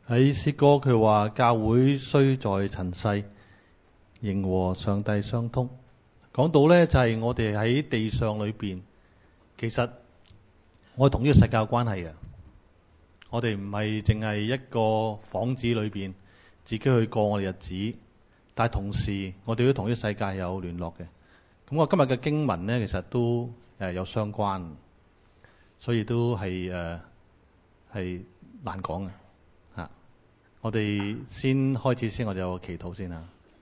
喺詩歌佢話教會雖在塵世，仍和上帝相通。講到呢，就係我哋喺地上裏邊，其實我哋同呢個世界有關係嘅。我哋唔係淨係一個房子裏邊自己去過我哋日子，但係同時我哋都同呢個世界有聯絡嘅。咁我今日嘅經文呢，其實都有相關，所以都係難講嘅嚇。我哋先開始先，我哋有個祈禱先嚇。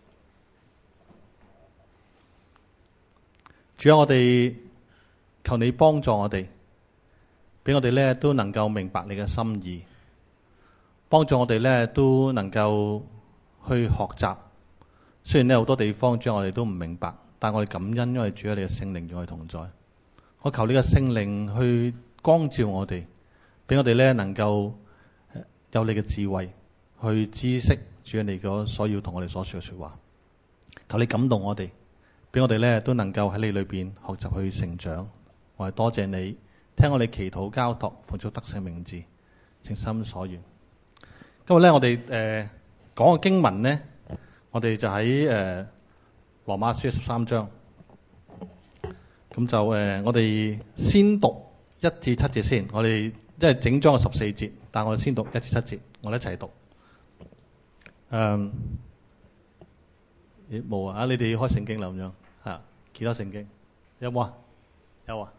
主啊，我哋求你幫助我哋，俾我哋咧都能夠明白你嘅心意，幫助我哋咧都能夠去學習。雖然咧好多地方主啊我哋都唔明白，但我哋感恩，因為主啊你嘅聖靈與我哋同在。我求你嘅聖靈去光照我哋，俾我哋咧能夠有你嘅智慧去知識主啊你所要同我哋所說嘅說話。求你感動我哋，俾我哋咧都能夠喺你裏邊學習去成長。我係多謝你聽我哋祈禱交託，奉主得勝名字，誠心所願。今日咧我哋講嘅經文呢，我哋就喺羅馬書13章。咁就我哋先讀1至7節先。我哋即係整章嘅14節，但係我哋先讀1至7節，我哋一齊讀。冇啊！你哋要開聖經啦，咁樣嚇，其他聖經有冇啊？有啊，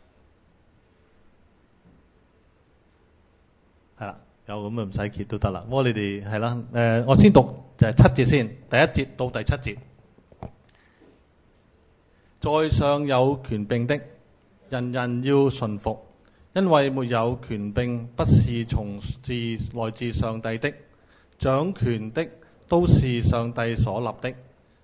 係啦，有咁啊，唔使揭都得啦。不過你哋係啦，我先讀就係7節先，第1節到第7節。在上有權柄的，人人要順服，因為沒有權柄不是來自上帝的，掌權的都是上帝所立的。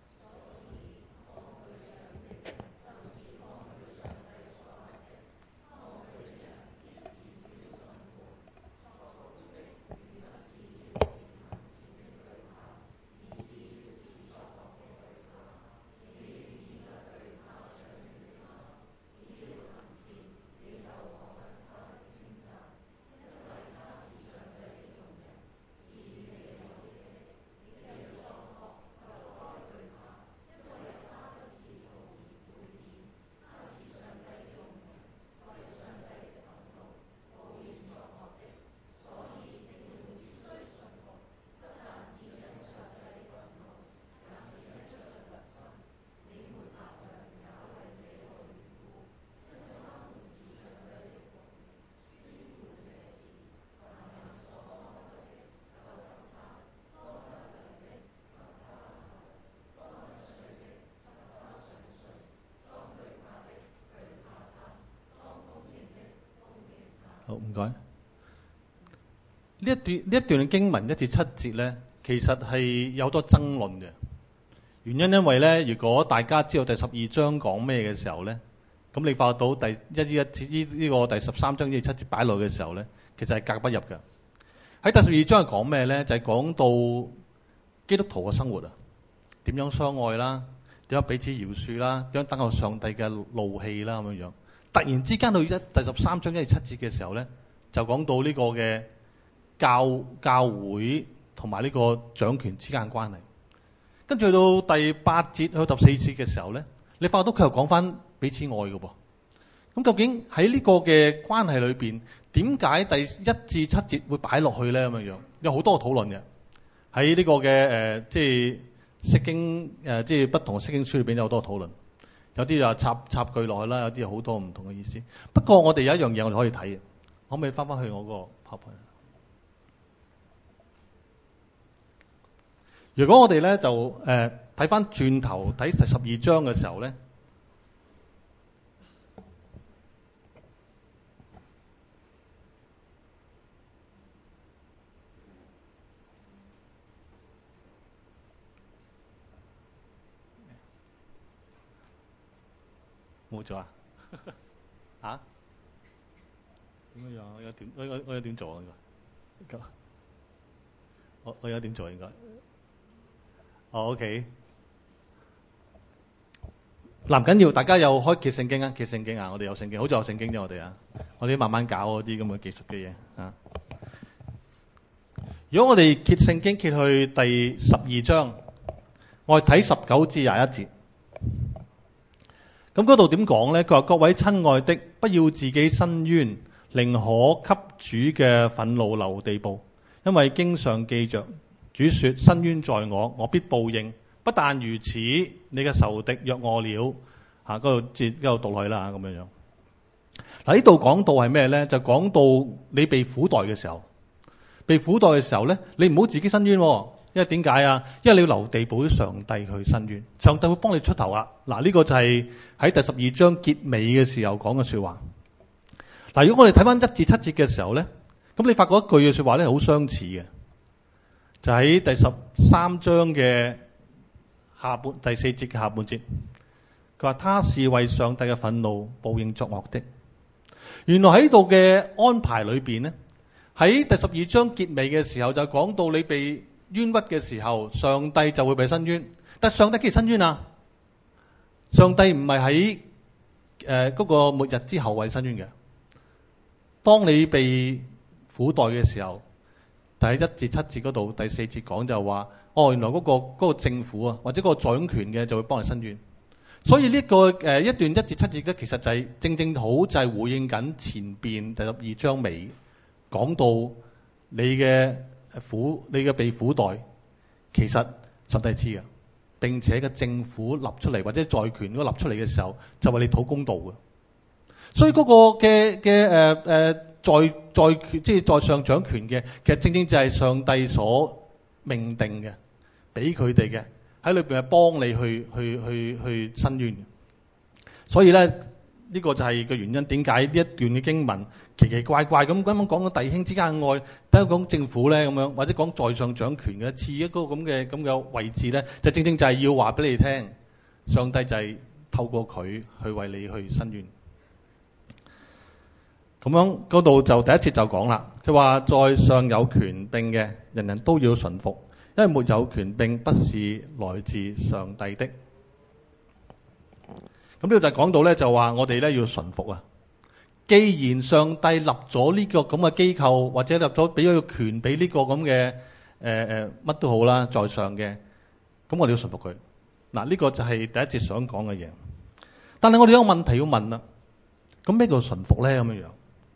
好，唔該。呢一段嘅經文1至7節呢，其實係有好多爭論嘅原因，因為呢，如果大家知道第12章講咩嘅時候呢，咁你發覺到第1至1節呢個第13章1至7節擺落嘅時候呢，其實係格不入嘅。喺第12章係講咩呢？就係講到基督徒嘅生活啊，點樣相愛啦，點樣彼此饒恕啦，點樣等候上帝嘅怒氣啦，咁樣樣。突然之間到第13章1至7節嘅時候呢，就講到呢個嘅教會同埋呢個掌權之間嘅關係。跟住去到第8節去到第14節嘅時候呢，你發覺到佢又講翻彼此愛嘅噃。咁究竟喺呢個嘅關係裏邊，點解第1至7節會擺落去呢？咁樣樣有好多個討論嘅。喺呢個嘅即係釋經即係不同嘅釋經書裏邊有好多個討論。有啲就插句落去啦，有啲有好多唔同嘅意思。不過我哋有一樣嘢我哋可以睇嘅，可唔可以翻去我個 PowerPoint？如果我哋咧就睇翻轉頭睇第12章嘅時候咧，冇咗啊？嚇？點樣樣？我有點做啊？應該我有點做應該。OK。唔緊要，大家又開揭聖經啊！揭聖經啊！我哋有聖經，好似有聖經啫，我哋啊，我哋慢慢搞嗰啲咁嘅技術嘅嘢啊。 如果我哋揭聖經揭去第12章，我哋睇19至21節。咁嗰度點講呢？佢話：各位親愛的，不要自己申冤，寧可給主嘅憤怒留地步，因為經上記着，主說：申冤在我，我必報應。不但如此，你嘅仇敵若餓了，嗰度讀落去啦，咁樣樣。嗱，呢度講到係咩呢？就講到你被苦待嘅時候，被苦待嘅時候呢，你唔好自己申冤，因為點解啊？因為你要留地步俾上帝去申冤，上帝會幫你出頭啦。嗱，呢個就係喺第12章結尾嘅時候講嘅說話。嗱，如果我哋睇翻1至7節嘅時候呢，咁你發覺一句嘅說話呢，好相似嘅，就喺第13章嘅第4節嘅下半節，佢話：他是為上帝嘅憤怒報應作惡的。原來喺度嘅安排裏邊呢，喺第12章結尾嘅時候就講到你被冤屈嘅時候，上帝就會被申冤。但上帝幾時申冤啊？上帝唔係喺嗰個末日之後為申冤嘅。當你被苦待嘅時候，第1至7節嗰度第4節講就話：原來嗰個政府啊，或者嗰個掌權嘅就會幫你申冤。所以呢個一段1至7節咧，其實就係正好就係回應緊前邊第12章尾講到你嘅被苦待，其實上帝知嘅，並且個政府立出嚟或者在權嗰立出嚟嘅時候，就為你討公道嘅。所以嗰個在上掌權嘅，其實正正就係上帝所命定嘅，俾佢哋嘅。喺裏邊係幫你去申冤，所以咧呢個就係個原因，點解呢一段嘅經文奇奇怪怪咁講到弟兄之間嘅愛，等下講政府咧咁樣，或者講在上掌權嘅賜一個咁嘅位置咧，就正正就係要話俾你聽，上帝就係透過佢去為你去申冤。咁樣嗰度就第一節就講啦，佢話在上有權柄嘅，人人都要順服。因為沒有權柄不是來自上帝的。咁呢度就講到咧，就話我哋咧要順服啊。既然上帝立咗呢個咁嘅機構，或者立咗俾咗個權俾呢個咁嘅乜都好啦，在上嘅，咁我哋要順服佢。嗱，呢個就係第一節想講嘅嘢。但係我哋有個問題要問啦，咁咩叫順服咧？咁樣樣。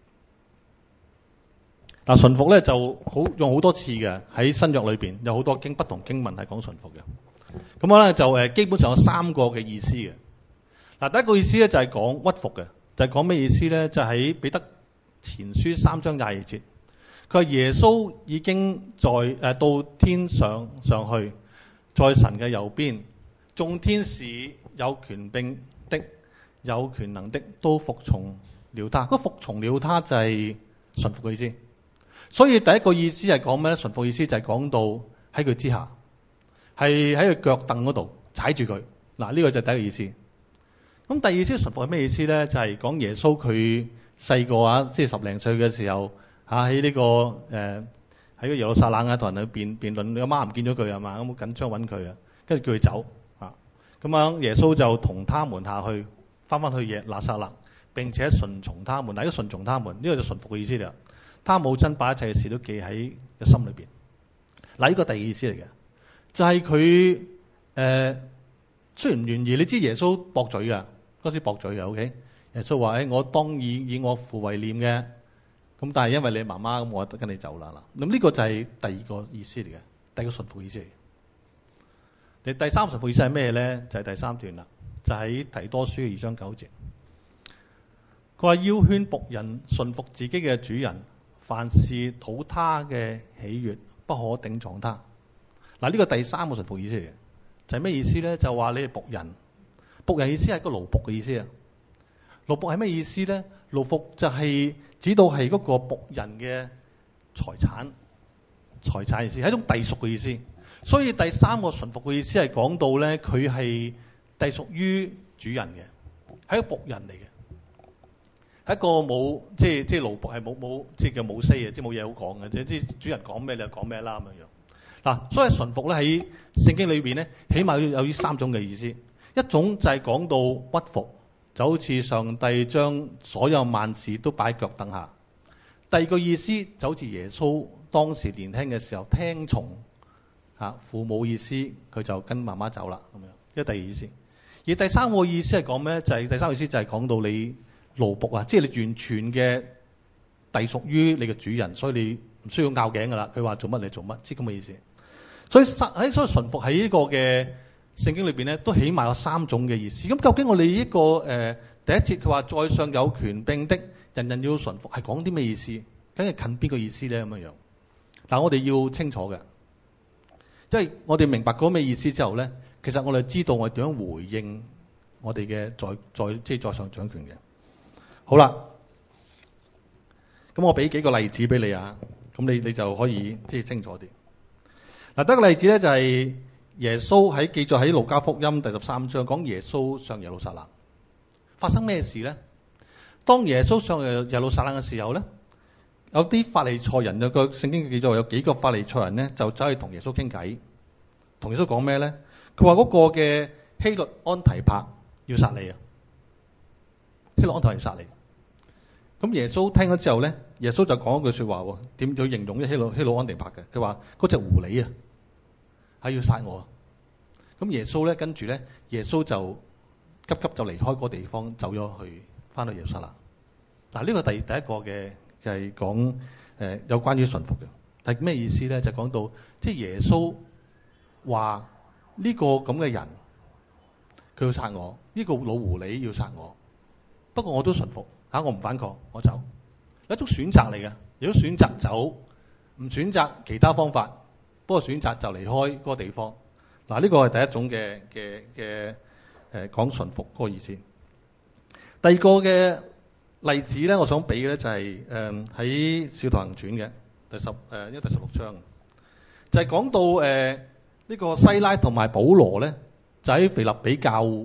嗱，順服咧就用好多次嘅，喺新約裏邊有好多不同經文係講順服嘅。咁我咧就基本上有3個嘅意思嘅。嗱，第一個意思咧就係講屈服嘅，就係講咩意思咧？就喺彼得前書3章22節，佢話耶穌已經到天上去，在神嘅右邊，眾天使有權柄的、有權能的都服從了他。嗰服從了他就係順服嘅意思。所以第一個意思係講咩咧？順服意思就係講到喺佢之下，係喺佢腳凳嗰度踩住佢。嗱，呢個就係第一個意思。咁第二意思順服係咩意思咧？就係講耶穌佢細個啊，即係10零歲嘅時候喺呢個喺個耶路撒冷啊，同人去辯論，你阿媽唔見咗佢係嘛？咁好緊張揾佢啊，跟住叫佢走啊。咁樣耶穌就同他們下去，翻去拿撒勒，並且順從他們。嗱，呢個順從他們，呢個就順服嘅意思嚟。他母親把一切事都記喺個心裏邊。嗱，呢個第二意思嚟嘅，就係佢雖然唔願意，你知耶穌駁嘴㗎，嗰時駁嘴嘅 ，OK？ 耶穌話：我當以我父為念嘅，咁但係因為你媽媽，咁我跟你走啦嗱。咁呢個就係第二個意思嚟嘅，第二個順服意思嚟嘅。第三順服意思係咩咧？就係第3段啦，就喺提多書2章9節。佢話要勸僕人順服自己嘅主人。凡事討他嘅喜悅，不可頂撞他。嗱，呢個第3個順服意思嚟嘅，就係咩意思咧？就話你係僕人，僕人意思係個奴僕嘅意思啊。奴僕係咩意思咧？奴僕就係指到係嗰個僕人嘅財產意思，係一種隸屬嘅意思。所以第3個順服嘅意思係講到咧，佢係隸屬於主人嘅，係一個僕人嚟嘅。一個冇即係奴僕係冇即係叫冇 say 嘅，即係冇嘢好講嘅，即係主人講咩你就講咩啦咁樣。嗱，所以順服咧喺聖經裏邊咧，起碼有呢3種嘅意思。一種就係講到屈服，就好似上帝將所有萬事都擺喺腳凳下。第二個意思就好似耶穌當時年輕嘅時候聽從父母意思，佢就跟媽媽走啦咁樣。呢個第二意思。而第三個意思係講咩？就係第三個意思就係講到你奴僕啊，即係你完全嘅隸屬於你嘅主人，所以你唔需要拗頸噶啦。佢話做乜你做乜，知咁嘅意思。所以順服喺呢個嘅聖經裏邊咧，都起碼有三種嘅意思。咁究竟我哋呢個第一節佢話在上有權柄的，人人要順服，係講啲咩意思？梗係近邊個意思咧？咁樣樣嗱，我哋要清楚嘅，因為我哋明白嗰咩意思之後咧，其實我哋知道我哋點樣回應我哋嘅在上掌權嘅。好啦，咁我俾幾個例子俾你啊，咁你就可以即係清楚啲。嗱，第一個例子咧就係耶穌喺記載喺路加福音第13章講耶穌上耶路撒冷發生咩事咧？當耶穌上耶路撒冷嘅時候咧，有啲法利賽人，有個聖經記載有幾個法利賽人咧就走去同耶穌傾偈，同耶穌講咩咧？佢話嗰個嘅希律安提帕要殺你啊！希律安提帕要殺你。咁耶穌聽咗之後咧，耶穌就講一句說話喎，點去形容呢希律安提帕嘅？佢話嗰隻狐狸啊，係要殺我啊！咁耶穌咧跟住咧，耶穌就急就離開嗰個地方，走咗去翻到耶路撒冷。嗱，呢個第一個嘅就係講有關於順服嘅。係咩意思咧？就講到即係耶穌話呢個咁嘅人，佢要殺我，呢個老狐狸要殺我，不過我都順服。我唔反抗，我走，一種選擇嚟嘅。如果選擇走，唔選擇其他方法，不過選擇就離開嗰個地方。嗱，呢個係第一種嘅講順服嗰個意思。第二個嘅例子咧，我想俾嘅咧就係喺《使徒行傳》嘅第16章，就係講到呢個西拉同埋保羅咧，就喺腓立比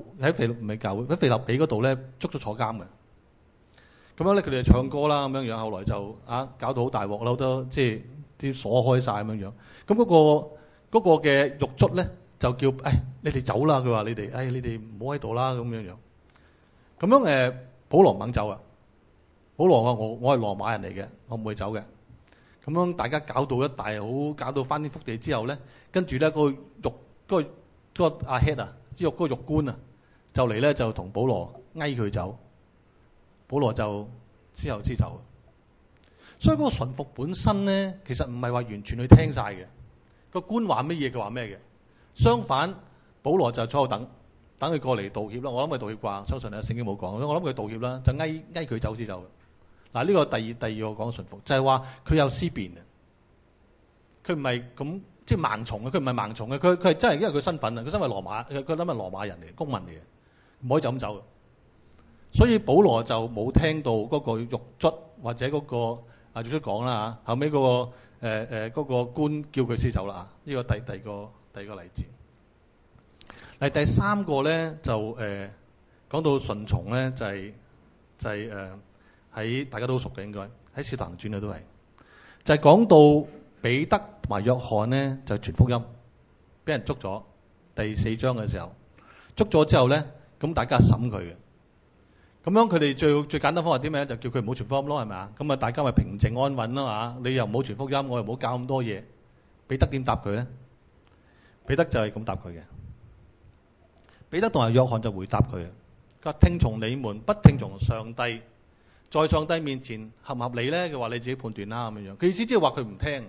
嗰度咧捉咗坐監嘅。咁樣咧，佢哋就唱歌啦，咁樣樣，後來就搞到好大鑊啦，好多即係啲鎖開晒咁樣樣。咁嗰個嘅獄卒咧就叫你哋走啦，佢話你哋唔好喺度啦咁樣樣。咁樣保羅唔肯走啊。保羅話我係羅馬人嚟嘅，我唔會走嘅。咁樣大家搞到一大好，搞到翻天覆地之後咧，跟住咧嗰個阿 head 啊，之後嗰個獄官啊，就嚟咧就同保羅嗌佢走。保羅就之後先走，所以嗰個順服本身咧，其實唔係話完全去聽晒嘅。個官話乜嘢，佢話咩嘅。相反，保羅就坐度等佢過嚟道歉啦。我諗佢道歉啩，相信聖經冇講。我諗佢道歉啦，就嗌佢走先走。嗱，呢個第二個講順服，就係話佢有思辨啊。佢唔係咁即係盲從嘅，佢唔係盲從嘅，佢係真係因為佢身份啊，佢身為羅馬，佢諗係羅馬人嚟嘅，公民嚟嘅，唔可以就咁走。所以保羅就冇聽到嗰個獄卒或者嗰個獄卒講啦嚇，後尾嗰個官叫佢先走啦。呢個第二個例子。嚟第三個咧就講到順從咧，就係喺大家都熟嘅，應該喺《使徒行傳》裏都係，就係講到彼得同埋約翰咧就傳福音，俾人捉咗。第4章嘅時候捉咗之後咧，咁大家審佢嘅。咁樣佢哋最簡單方法點樣？就叫佢唔好傳福音咯，係咪啊？咁啊，大家咪平靜安穩啦嘛。你又唔好傳福音，我又唔好搞咁多嘢。彼得點答佢咧？彼得就係咁答佢嘅。彼得同埋約翰就回答佢，佢話聽從你們，不聽從上帝，在上帝面前合唔合理咧？佢話你自己判斷啦咁樣。佢意思即係話佢唔聽，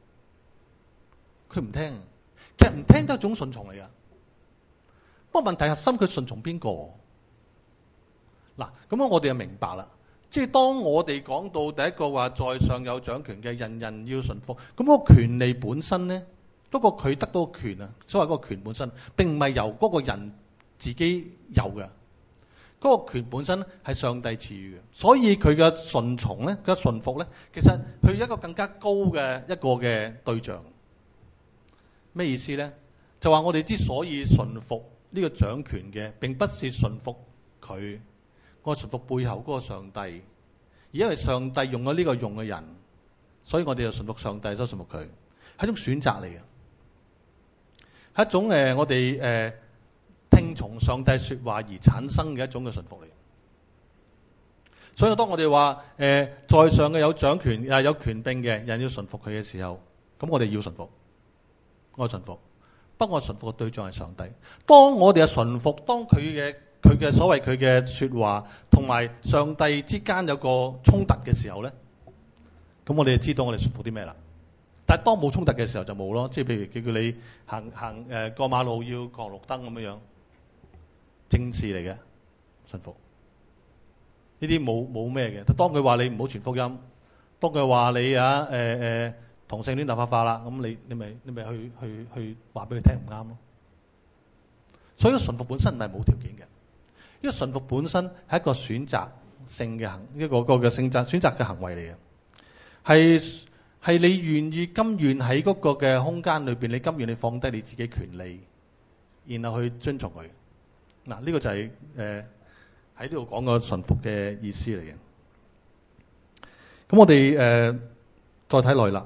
佢唔聽。其實唔聽都係一種順從嚟噶。不過問題核心佢順從邊個？嗱，咁樣我哋就明白啦。即係當我哋講到第一個話，在上有掌權嘅，人人要順服。咁嗰個權利本身咧，不過佢得到權啊，所謂嗰個權本身並唔係由嗰個人自己有嘅。嗰個權本身係上帝賜予嘅，所以佢嘅順從咧，佢嘅順服咧，其實佢一個更加高嘅一個嘅對象。咩意思咧？就話我哋之所以順服呢個掌權嘅，並不是順服佢。我順服背後嗰個上帝，而因為上帝用咗呢個用嘅人，所以我哋就順服上帝，所以順服佢，係一種選擇嚟嘅，係一種我哋聽從上帝說話而產生嘅一種嘅順服嚟。 所以當我哋話在上嘅有掌權有權柄嘅人要順服佢嘅時候，咁我哋要順服，我順服。不過我順服嘅對象係上帝。當我哋係順服，當佢嘅所謂佢嘅說話同埋上帝之間有個衝突嘅時候咧，咁我哋就知道我哋順服啲咩啦。但係當冇衝突嘅時候就冇咯，即係譬如叫你行過馬路要過綠燈咁樣樣，正事嚟嘅順服。呢啲冇咩嘅。當佢話你唔好傳福音，當佢話你同性戀合法化啦，咁你咪去話俾佢聽唔啱咯。所以順服本身唔係冇條件嘅，因為順服本身係一個選擇性嘅一個嘅選擇嘅行為嚟嘅，係你願意甘願喺嗰個嘅空間裏邊，你甘願你放低你自己權利，然後去遵從佢。嗱，呢個就係喺呢度講個順服嘅意思嚟嘅。咁我哋再睇落去啦。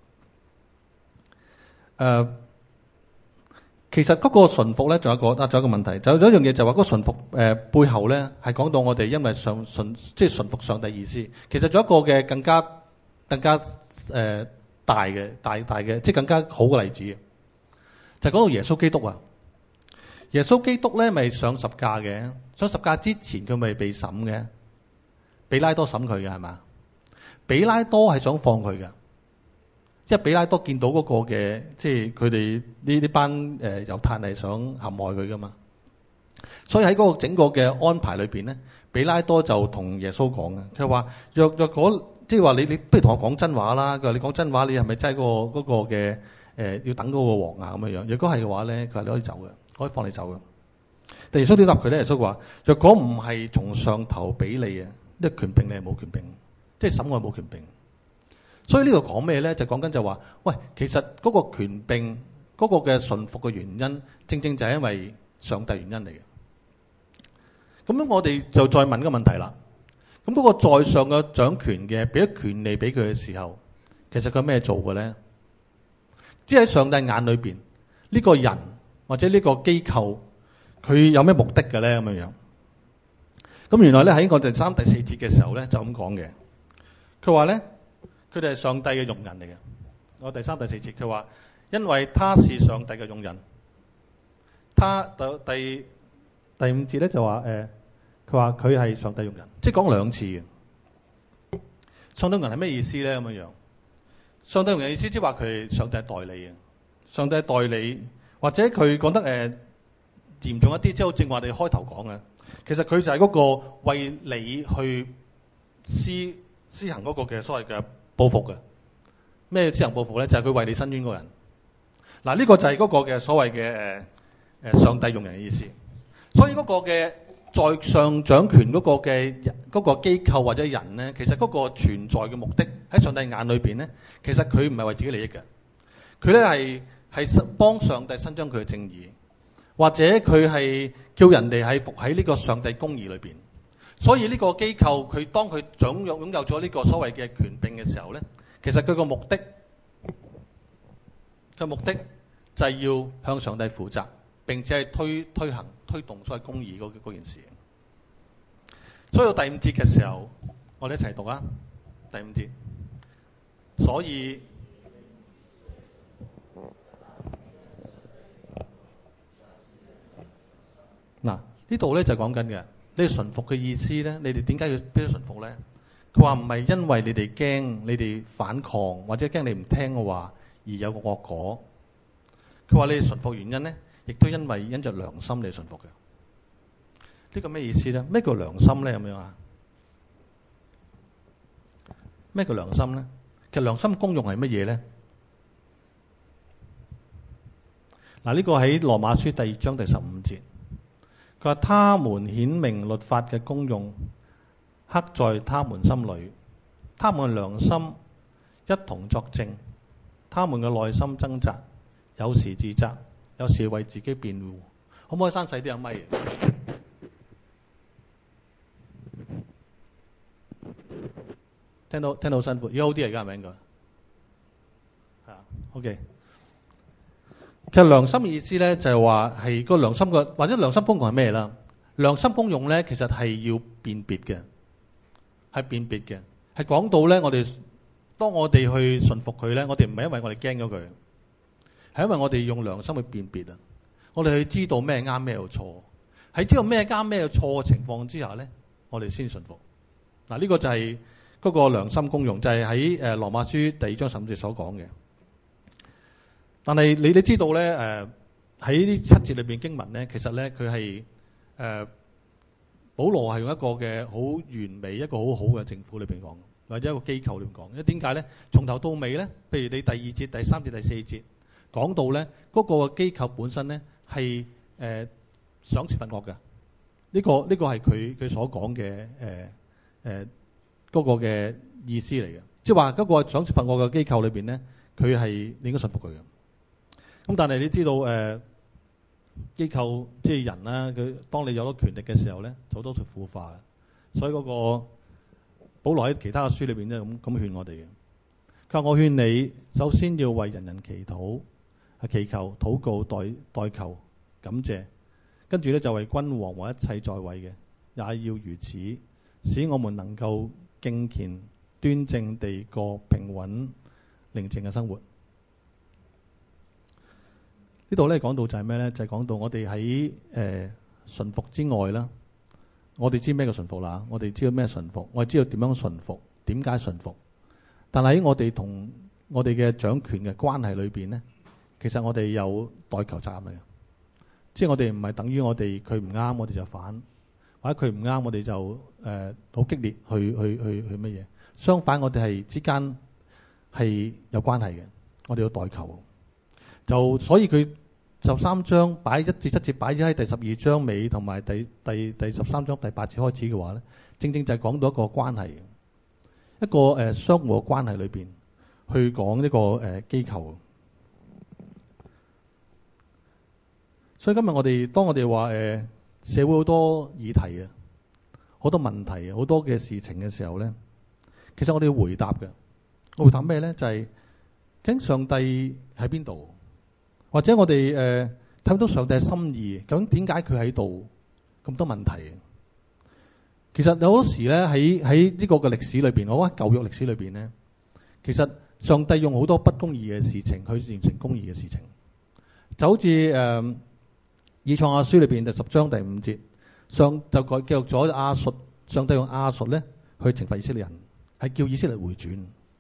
其實嗰個順服咧，仲有一個問題，就有一樣嘢就話嗰個順服背後咧係講到我哋因為即係順服上帝意思。其實仲有一個嘅更加大嘅，即係更加好嘅例子，就係講到耶穌基督啊。耶穌基督咧咪上十架嘅，上十架之前佢咪被審嘅，比拉多審佢嘅係嘛？比拉多係想放佢嘅，即係比拉多見到嗰個嘅，即係佢哋呢班猶太人係想陷害佢噶嘛。所以喺嗰個整個嘅安排裏邊咧，比拉多就同耶穌講嘅，佢話若果即係話你不如同我講真話啦。佢話你講真話，你係咪真係嗰個嘅要等嗰個王啊咁樣樣？如果係嘅話咧，佢話你可以走嘅。可以放你走嘅。但耶穌點答佢咧？耶穌話：若果唔係從上頭俾你啊，呢個權柄你係冇權柄，即係審我冇權柄。所以呢度講咩咧？就講緊就話，喂，其實嗰個權柄嗰個嘅順服嘅原因，正正就係因為上帝原因嚟嘅。咁樣我哋就再問個問題啦。咁嗰個在上嘅掌權嘅，俾咗權利俾佢嘅時候，其實佢咩做嘅咧？即係喺上帝眼裏邊，呢個人或者呢個機構，佢有咩目的嘅咧？咁樣樣。咁原來咧喺我哋第3、第4節嘅時候咧就咁講嘅。佢話咧，佢哋係上帝嘅用人嚟嘅。我第3、第4節佢話，因為他是上帝嘅用人。他第5節咧就話佢話佢係上帝用人，即係講2次嘅。上帝用人係咩意思咧？咁樣樣。上帝用人意思即係話佢係上帝代理嘅，上帝代理。或者佢講得嚴重一啲，即係好正話你開頭講嘅，其實佢就係嗰個為你去施行嗰個嘅所謂嘅報復嘅。咩施行報復咧？就係佢為你伸冤嗰個人。嗱，呢個就係嗰個嘅所謂嘅上帝用人嘅意思。所以嗰個嘅在上掌權嗰個嘅嗰個機構或者人咧，其實嗰個存在嘅目的喺上帝眼裏邊咧，其實佢唔係為自己利益嘅，佢咧係幫上帝伸張佢嘅正義，或者佢係叫人哋係服喺呢個上帝公義裏邊。所以呢個機構佢當佢擁有咗呢個所謂嘅權柄嘅時候咧，其實佢個目的就係要向上帝負責，並且係推動所謂公義嗰件事。所以到第5節嘅時候，我哋一齊讀啊。第5節，所以嗱，呢度咧就講緊嘅，你哋順服嘅意思咧，你哋點解要必須順服咧？佢話唔係因為你哋驚，你哋反抗或者驚你唔聽嘅話而有個惡果。佢話你哋順服原因咧，亦都因為因着良心嚟順服嘅。呢個咩意思咧？咩叫良心咧？咁樣啊？咩叫良心咧？其實良心功用係乜嘢咧？嗱，呢個喺羅馬書第2章第15節。佢話他們顯明律法嘅功用，刻在他們心裏，他們嘅良心一同作證，他們嘅內心掙扎，有時自責，有時為自己辯護。可唔可以閂細啲啊咪？聽到辛苦，而家好啲啊，而家係咪應該？係啊 ，OK。其實良心嘅意思咧，就係話係個良心嘅，或者良心功用係咩啦？良心功用咧，其實係要辨別嘅， 係辨別嘅，係講到咧，當我哋去順服佢咧，我哋唔係因為我哋驚咗佢，係因為我哋用良心去辨別啊，我哋去知道咩啱咩錯，喺知道咩啱咩錯嘅情況之下咧，我哋先順服。嗱，呢個就係嗰個良心公用，就係喺羅馬書第2章15節所講嘅。但係你知道咧，喺呢7節裏邊經文咧，其實咧佢係保羅係用一個嘅好完美、一個好好嘅政府裏邊講，或者一個機構裏邊講。因為點解咧？從頭到尾咧，譬如你第2節、第3節、第4節講到咧，嗰個機構本身咧係賞善罰惡嘅。呢個係佢所講嘅嗰個嘅意思嚟嘅，即係話嗰個賞善罰惡嘅機構裏邊咧，佢係你應該順服佢嘅。咁但係你知道機構即係人啦，佢當你有咗權力嘅時候咧，就好多係腐化嘅。所以嗰個保羅喺其他嘅書裏邊咧咁勸我哋嘅。佢話：我勸你首先要為人人祈禱，祈求、禱告、代求、感謝，跟住咧就為君王和一切在位嘅也要如此，使我們能夠敬虔端正地過平穩寧靜嘅生活。呢度咧講到就係咩咧？就係講到我哋喺順服之外啦，我哋知咩叫順服啦？我哋知道咩順服，我哋知道點樣順服，點解順服。但係喺我哋同我哋嘅掌權嘅關係裏邊咧，其實我哋有代求責任嘅，即係我哋唔係等於我哋佢唔啱，我哋就反，或者佢唔啱，我哋就好激烈去乜嘢。相反，我哋係之間係有關係嘅，我哋要代求。所以佢13章擺1至7節擺咗喺第12章尾，同埋第13章第8節開始嘅話咧，正正就係講到一個關係，一個相互嘅關係裏邊去講呢個機構。所以今日當我哋話社會好多議題啊，好多問題啊，好多嘅事情嘅時候咧，其實我哋要回答嘅。我回答咩咧？就係究竟上帝喺邊度？或者我哋睇到上帝嘅心意，究竟點解佢喺度？咁多問題。其實有好多時咧喺呢個嘅歷史裏邊，我覺得舊約歷史裏邊咧，其實上帝用好多不公義嘅事情去完成公義嘅事情。就好似以賽亞書裏邊第10章第5節，就記錄咗亞述，上帝用亞述咧去懲罰以色列人，係叫以色列回轉。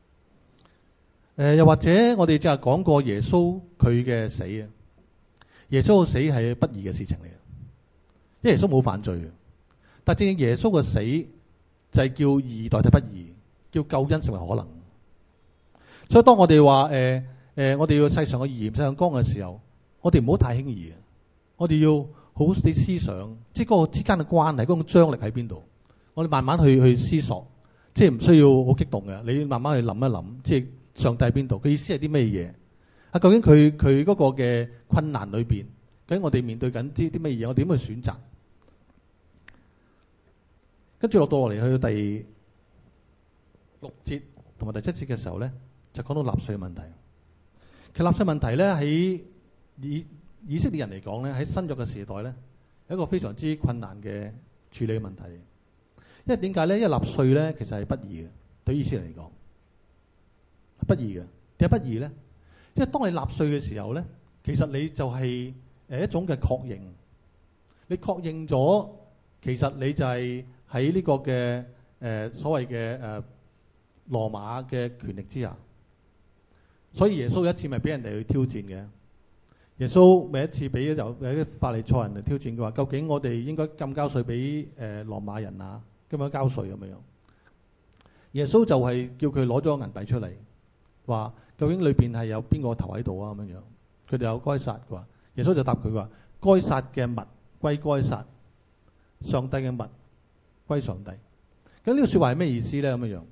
又或者我哋就係講過耶穌佢嘅死啊，耶穌嘅死係不義嘅事情嚟嘅，因為耶穌冇犯罪嘅，但正正耶穌嘅死就係叫義代替不義，叫救恩成為可能。所以當我哋話我哋要世上嘅鹽、世上光嘅時候，我哋唔好太輕易嘅，我哋要好啲思想，即係嗰個之間嘅關係，嗰種張力喺邊度？我哋慢慢去思索，即係唔需要好激動嘅，你慢慢去諗一諗，即係。上帝喺邊度？佢意思係啲咩嘢？究竟佢嗰個嘅困難裏邊，究竟我哋面對緊啲咩嘢？我哋點去選擇？跟住落到嚟去到第6節同埋第7節嘅時候咧，就講到納稅嘅問題。其實納稅問題咧喺以色列人嚟講咧，喺新約嘅時代咧，係一個非常之困難嘅處理嘅問題。因為點解咧？因為納稅咧其實係不義嘅，對以色列人嚟講。不義嘅，點解不義咧？因為當你納稅嘅時候咧，其實你就係一種嘅確認，你確認咗，其實你就係喺呢個嘅所謂嘅羅馬嘅權力之下。所以耶穌有一次咪俾人哋去挑戰嘅，耶穌咪一次俾有啲法利賽人嚟挑戰，佢話：究竟我哋應該交唔交稅俾羅馬人啊？咁樣交稅咁樣。耶穌就係叫佢攞咗個銀幣出嚟。話究竟裏邊係有邊個頭喺度啊？咁樣樣，佢哋有該撒嘅話，耶穌就答佢話：該撒嘅物歸該撒，上帝嘅物歸上帝。咁呢個說話係咩意思咧？咁樣樣，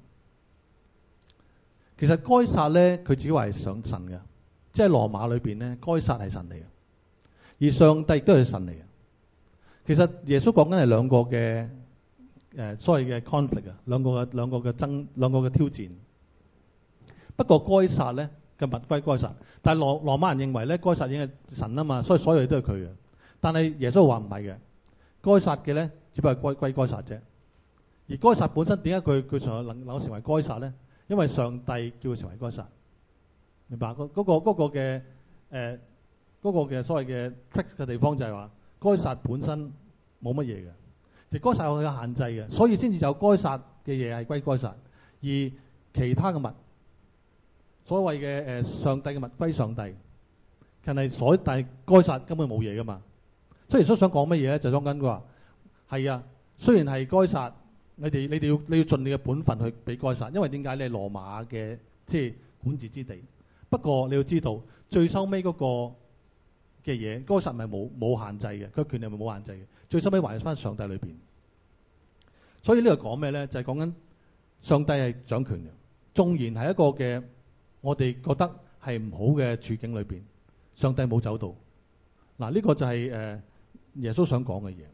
其實該撒咧，佢只話係上神嘅，即係羅馬裏邊咧，該撒係神嚟嘅，而上帝亦都係神嚟嘅。其實耶穌講緊係兩個嘅所謂嘅 conflict 啊，兩個嘅挑戰。不過該撒咧嘅物歸該撒，但係羅馬人認為咧該撒已經係神啊嘛，所以所有嘢都係佢嘅。但係耶穌話唔係嘅，該撒嘅咧只不過係歸該撒啫。 而該撒本身點解佢能夠成為該撒咧？因為上帝叫佢成為該撒，明白？嗰個嘅所謂嘅 trick 嘅地方就係話，該撒本身冇乜嘢嘅，亦該撒有佢嘅限制嘅，所以先至有該撒嘅嘢係歸該撒，而其他嘅物，所謂嘅上帝嘅物歸上帝，但係該撒根本冇嘢噶嘛。所以耶穌想講乜嘢咧？就講緊佢話係啊，雖然係該撒，你要盡你嘅本分去俾該撒，因為點解你係羅馬嘅管治之地。不過你要知道，最收尾嗰個嘅嘢，該撒咪冇限制嘅，佢權力咪冇限制嘅。最收尾還係翻上帝裏邊。所以呢個講咩咧？就係講緊上帝係掌權嘅，縱然係一個嘅我哋覺得係唔好嘅處境裏邊，上帝冇走到。嗱，呢個就係耶穌想講嘅嘢。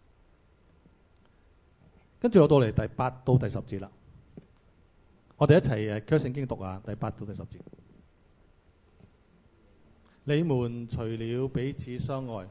跟住我到嚟第8到第10節啦，我哋一齊將聖經讀啊，第8到第10節。你們除了彼此相愛，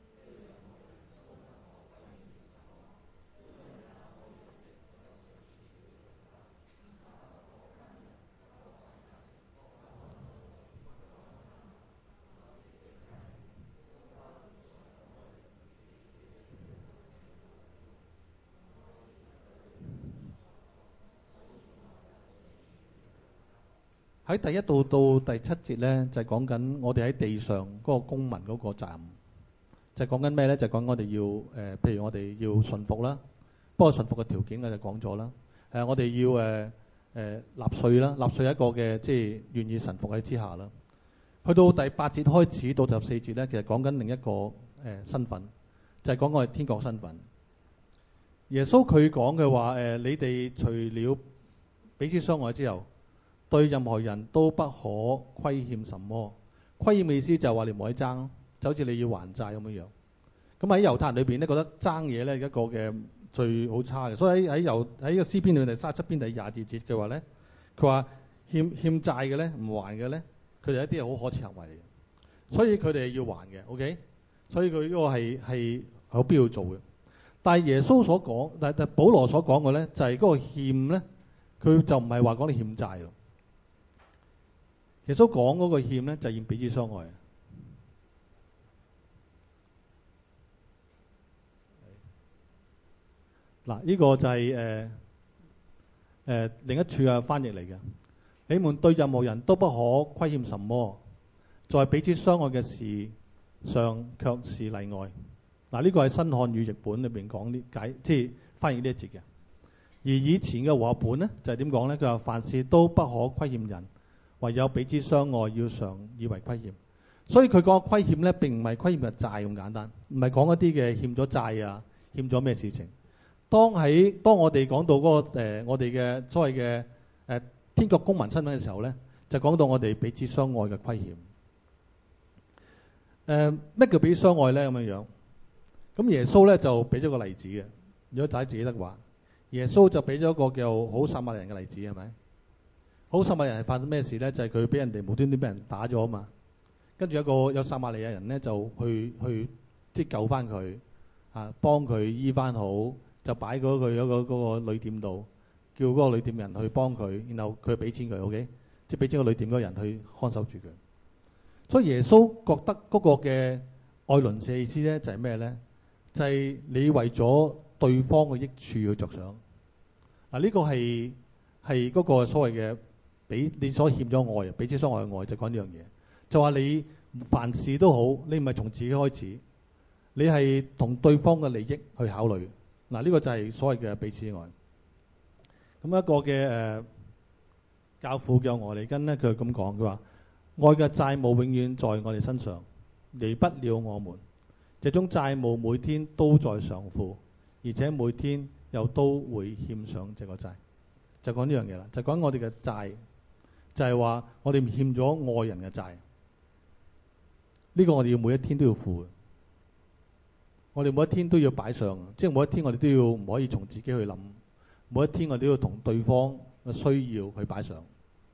喺第1到第7節咧，就係講緊我哋喺地上嗰個公民嗰個責任，就係講緊咩咧？就係講我哋要譬如我哋要順服啦，不過順服嘅條件我就講咗啦。我哋要納稅啦，納稅一個嘅願意臣服喺之下啦。去到第8節開始到第14節咧，其實講緊另一個身份，就係講我哋天國身份。耶穌佢講嘅話你哋除了彼此相愛之後，對任何人都不可虧欠什麼。虧欠嘅意思就係話你唔可以爭，就好似你要還債咁樣樣。咁喺猶太人裏邊咧，覺得爭嘢咧一個嘅最好差嘅，所以喺個詩篇裏面第37篇第22節嘅話咧，佢話欠債嘅咧唔還嘅咧，佢哋一啲係好可恥行為嚟嘅，所以佢哋要還嘅。OK， 所以佢呢個係有必要做嘅。但係耶穌所講，但保羅所講嘅咧，就係嗰個欠咧，佢就唔係話講你欠債咯。耶穌講嗰個欠咧，就係欠彼此相愛。嗱，呢個就係另一處嘅翻譯嚟嘅。你們對任何人都不可虧欠什麼，在彼此相愛嘅事上卻是例外。嗱，呢個係新漢語譯本裏邊講啲翻譯呢一節嘅。而以前嘅和合本咧就係點講咧？佢話凡事都不可虧欠人，唯有彼此相愛，要常以為虧欠。所以佢講虧欠咧，並唔係虧欠嘅債咁簡單，唔係講一啲嘅欠咗債啊，欠咗咩事情。當我哋講到嗰個我哋嘅所謂嘅天國公民身份嘅時候咧，就講到我哋彼此相愛嘅虧欠。咩叫彼此相愛咧？咁樣樣，咁耶穌咧就俾咗個例子嘅。如果大家記得嘅話，耶穌就俾咗一個叫好撒瑪利人嘅例子，係咪？好撒瑪利人係發生咩事咧？就係佢俾人哋無端端俾人打咗啊嘛。跟住有撒瑪利亞人咧就去救翻佢啊，幫佢醫翻好。就擺嗰個旅店度，叫嗰個旅店人去幫佢，然後佢俾錢佢 ，OK， 即係俾錢個旅店嗰個人去看守住佢。所以耶穌覺得嗰個嘅愛鄰舍意思咧就係咩咧？就係你為咗對方嘅益處去着想。嗱，呢個係嗰個所謂嘅俾你所欠咗愛，彼此相愛嘅愛，就講呢樣嘢。就話你凡事都好，你唔係從自己開始，你係同對方嘅利益去考慮。嗱，呢個就係所謂嘅彼此愛。咁一個嘅教父叫俄利根咧，佢咁講，佢話愛嘅債務永遠在我哋身上，離不了我們。這種債務每天都在償付，而且每天又都會欠上這個債。就講呢樣嘢啦，就講我哋嘅債，就係話我哋欠咗愛人嘅債。呢個我哋要每一天都要付嘅。我哋每一天都要擺上，即係每一天我哋都要唔可以從自己去諗，每一天我哋都要同對方嘅需要去擺上。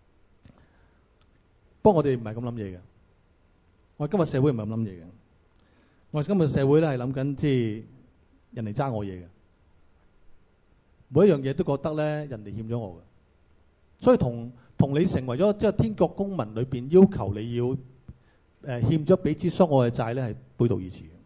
不過我哋唔係咁諗嘢嘅，我哋今日社會唔係咁諗嘢嘅。我哋今日社會咧係諗緊，即係人哋爭我嘢嘅。 每一樣嘢都覺得咧人哋欠咗我嘅，所以同你成為咗即係天國公民裏邊要求你要欠咗彼此相愛嘅債咧係背道而馳嘅。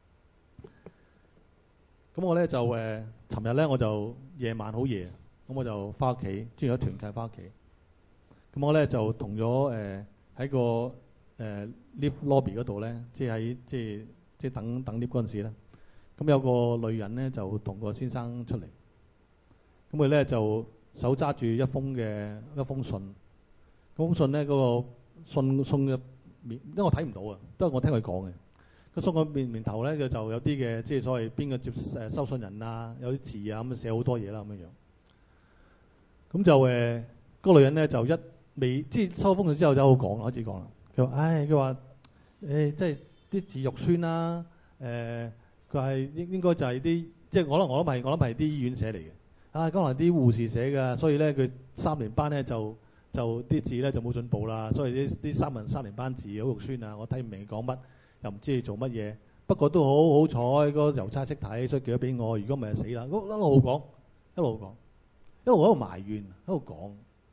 咁我咧就尋日咧我就夜晚好夜，咁我就翻屋企，專咗團契翻屋企。咁我咧就同咗喺個lift lobby 嗰度咧，即係喺即係等 lift 嗰陣時咧，咁有個女人咧就同個先生出嚟，咁佢咧就手揸住一封信，封信咧嗰個信嘅面，因為我睇唔到啊，都係我聽佢講嘅。個信個面頭咧，佢就有啲嘅，即係所謂邊個接收信人啊，有啲字啊，咁寫好多嘢啦咁樣樣。咁就嗰個女人咧就一未即係收封信之後就好講，開始講啦。佢話：佢話即係啲字肉酸啦，佢係應該就係啲即係我諗係啲醫院寫嚟嘅。可能啲護士寫㗎，所以咧佢3年班咧就啲字咧就冇進步啦，所以啲3年班字好肉酸啊，我睇唔明佢講乜。又唔知你做乜嘢，不過都好彩，個郵差識睇，所以寄咗俾我。如果唔係就死啦！一路講，一路喺度埋怨，喺度講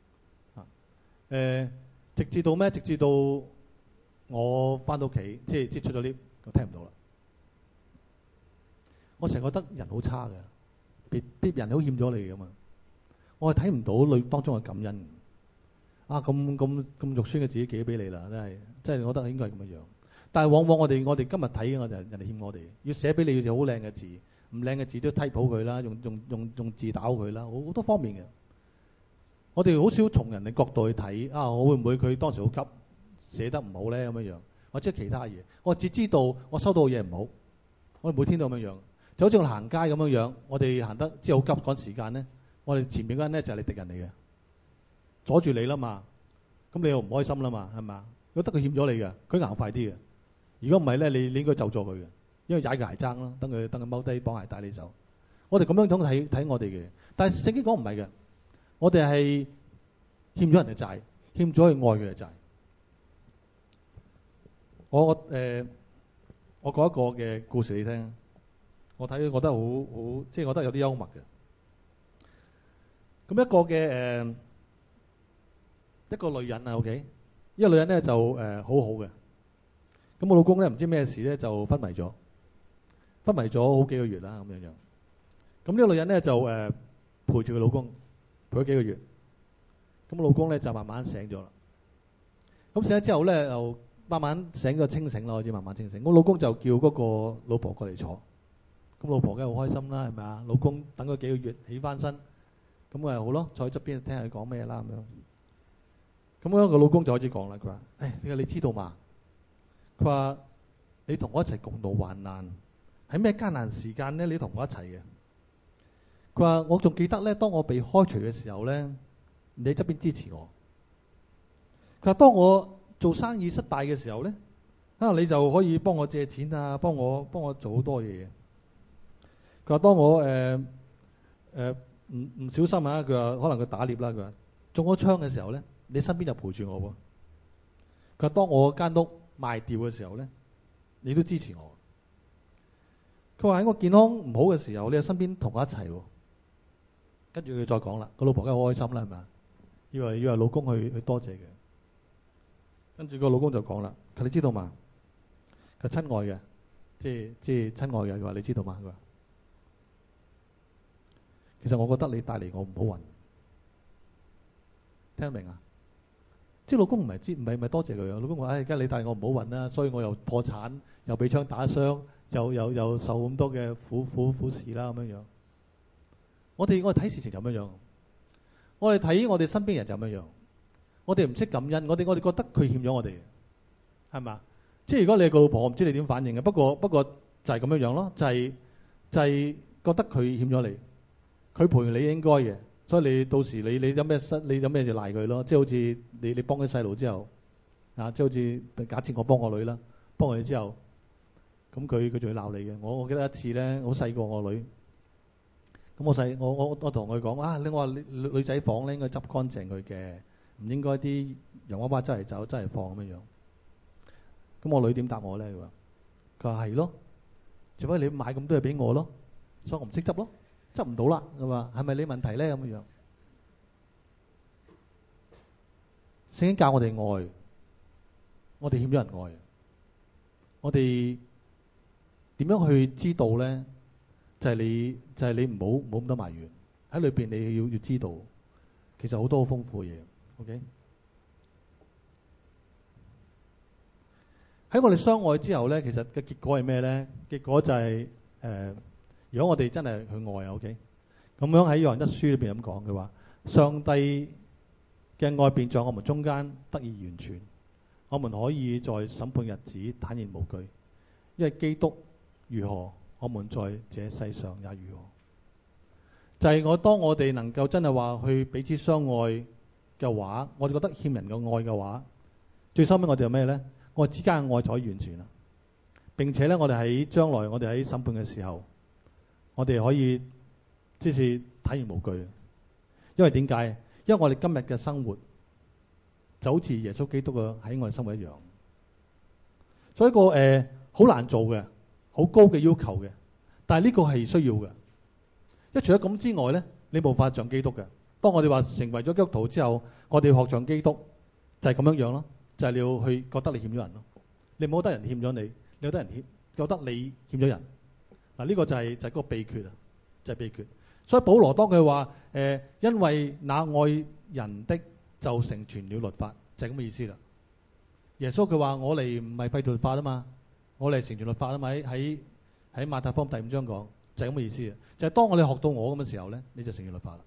直至到咩？直至到我翻到屋企，即係出咗 lift，我聽唔到啦。我成日覺得人好差嘅，別人好欠咗你㗎嘛。我係睇唔到裏當中嘅感恩。咁肉酸嘅自己寄咗俾你啦，真係我覺得應該係咁樣。但係往往我哋今日睇嘅我就人哋欠我哋，要寫俾你要好靚嘅字，唔靚嘅字都 type 好佢啦，用字打好佢啦，好多方面嘅。我哋好少從人哋角度去睇我會唔會佢當時好急寫得唔好咧咁樣，或者其他嘢。我只知道我收到嘅嘢唔好，我哋每天都咁樣，就好似我行街咁樣，我哋行得即係好急趕時間咧，我哋前面嗰人咧就係你敵人嚟嘅，阻住你啦嘛，咁你又唔開心啦嘛，係嘛？如果得佢欠咗你嘅，佢行快啲嘅。如果唔係咧，你應該就助佢嘅，因為踩個鞋踭啦，等佢踎低綁鞋帶你走。我哋咁樣睇我哋嘅，但係聖經講唔係嘅，我哋係欠咗人嘅債，欠咗佢愛佢嘅債。我講一個嘅故事你聽，我睇覺得好即係覺得有啲幽默嘅。咁一個嘅一個女人啊 ，OK， 呢個女人咧就好好嘅。咁我老公咧唔知咩事咧就昏迷咗好幾個月啦咁樣。咁呢個女人咧就陪住佢老公陪咗幾個月。咁我老公咧就慢慢醒咗啦。咁醒咗之後咧又慢慢醒咗清醒啦，開始慢慢清醒。我老公就叫嗰個老婆過嚟坐。咁老婆梗係好開心啦，係咪啊？老公等佢幾個月起翻身，咁咪好咯，坐喺側邊聽下佢講咩啦咁樣。咁樣個老公就開始講啦，佢話：你知道嘛？佢話：你同我一齊共度患難，喺咩艱難時間咧？你同我一齊嘅。佢話：我仲記得咧，當我被開除嘅時候咧，你喺側邊支持我。佢話：當我做生意失敗嘅時候咧，你就可以幫我借錢啊，幫我做好多嘢。佢話：當我唔小心啊，佢話可能佢打獵啦，佢話中咗槍嘅時候咧，你身邊就陪住我喎。佢話：當我間屋賣掉嘅時候咧，你都支持我。佢話喺我健康唔好嘅時候，你喺身邊同我一齊。跟住佢再講啦，個老婆梗係好開心啦，係咪？以為老公去多謝嘅。跟住個老公就講啦，佢你知道嘛？佢親愛嘅，即係親愛嘅。佢話你知道嘛？佢話其實我覺得你帶嚟我唔好運，聽得明啊？即係老公唔係多謝佢啊！老公話：而家你帶我唔好運啦，所以我又破產，又俾槍打傷，又受咁多嘅苦事啦咁樣。我哋睇事情就咁樣，我哋睇我哋身邊人就咁樣。我哋唔識感恩，我哋覺得佢欠咗我哋，係嘛？即係如果你係個老婆，我唔知你點反應嘅。不過就係咁樣咯，就係覺得佢欠咗你，佢賠你應該嘅。所以你到時你有咩你有咩就賴佢咯，即係好似你幫啲細路之後，即係好似假設我幫我女啦，幫佢之後，咁佢仲要鬧你嘅。我記得一次咧，好細個我女，咁我同佢講我話女仔房咧應該執乾淨佢嘅，唔應該啲洋娃娃周嚟走周嚟放咁樣。咁我女點答我咧？佢話係咯，只不過你買咁多嘢俾我咯，所以我唔識執咯。 執唔到啦，咁啊，係咪你問題咧咁樣？聖經教我哋愛，我哋欠咗人愛，我哋點樣去知道咧？就係你唔好咁多埋怨喺裏邊，你要知道，其實好多好豐富嘅嘢。OK， 喺我哋相愛之後咧，其實嘅結果係咩咧？結果就係如果我哋真係去愛 OK， 咁樣喺約翰一書裏邊咁講，佢話上帝嘅愛便在我們中間得以完全，我們可以在審判日子坦然無懼，因為基督如何，我們在這世上也如何。就係當我哋能夠真係話去彼此相愛嘅話，我哋覺得欠人嘅愛嘅話，最收尾我哋有咩呢？我哋之間嘅愛就可以完全啦。並且呢，我哋喺將來我哋喺審判嘅時候，我哋可以即是坦然無懼。因為點解？因為我哋今日嘅生活就好似耶穌基督嘅喺我哋生活一樣，所以一個好難做嘅、好高嘅要求嘅，但係呢個係需要嘅。因為除咗咁之外咧，你冇法像基督嘅。當我哋話成為咗基督徒之後，我哋要學像基督，就係咁樣樣咯，就係你要去覺得你欠咗人咯。你唔好覺得人欠咗你，你覺得你欠咗人。嗱，呢個就係個秘訣啊，就係秘訣。所以保羅當佢話因為那愛人的就成全了律法，就係咁嘅意思啦。耶穌佢話我嚟唔係廢除律法啊嘛，我嚟成全律法啊嘛。喺馬太福音第5章講，就係咁嘅意思啊。就係當我哋學到我咁嘅時候咧，你就成全律法啦。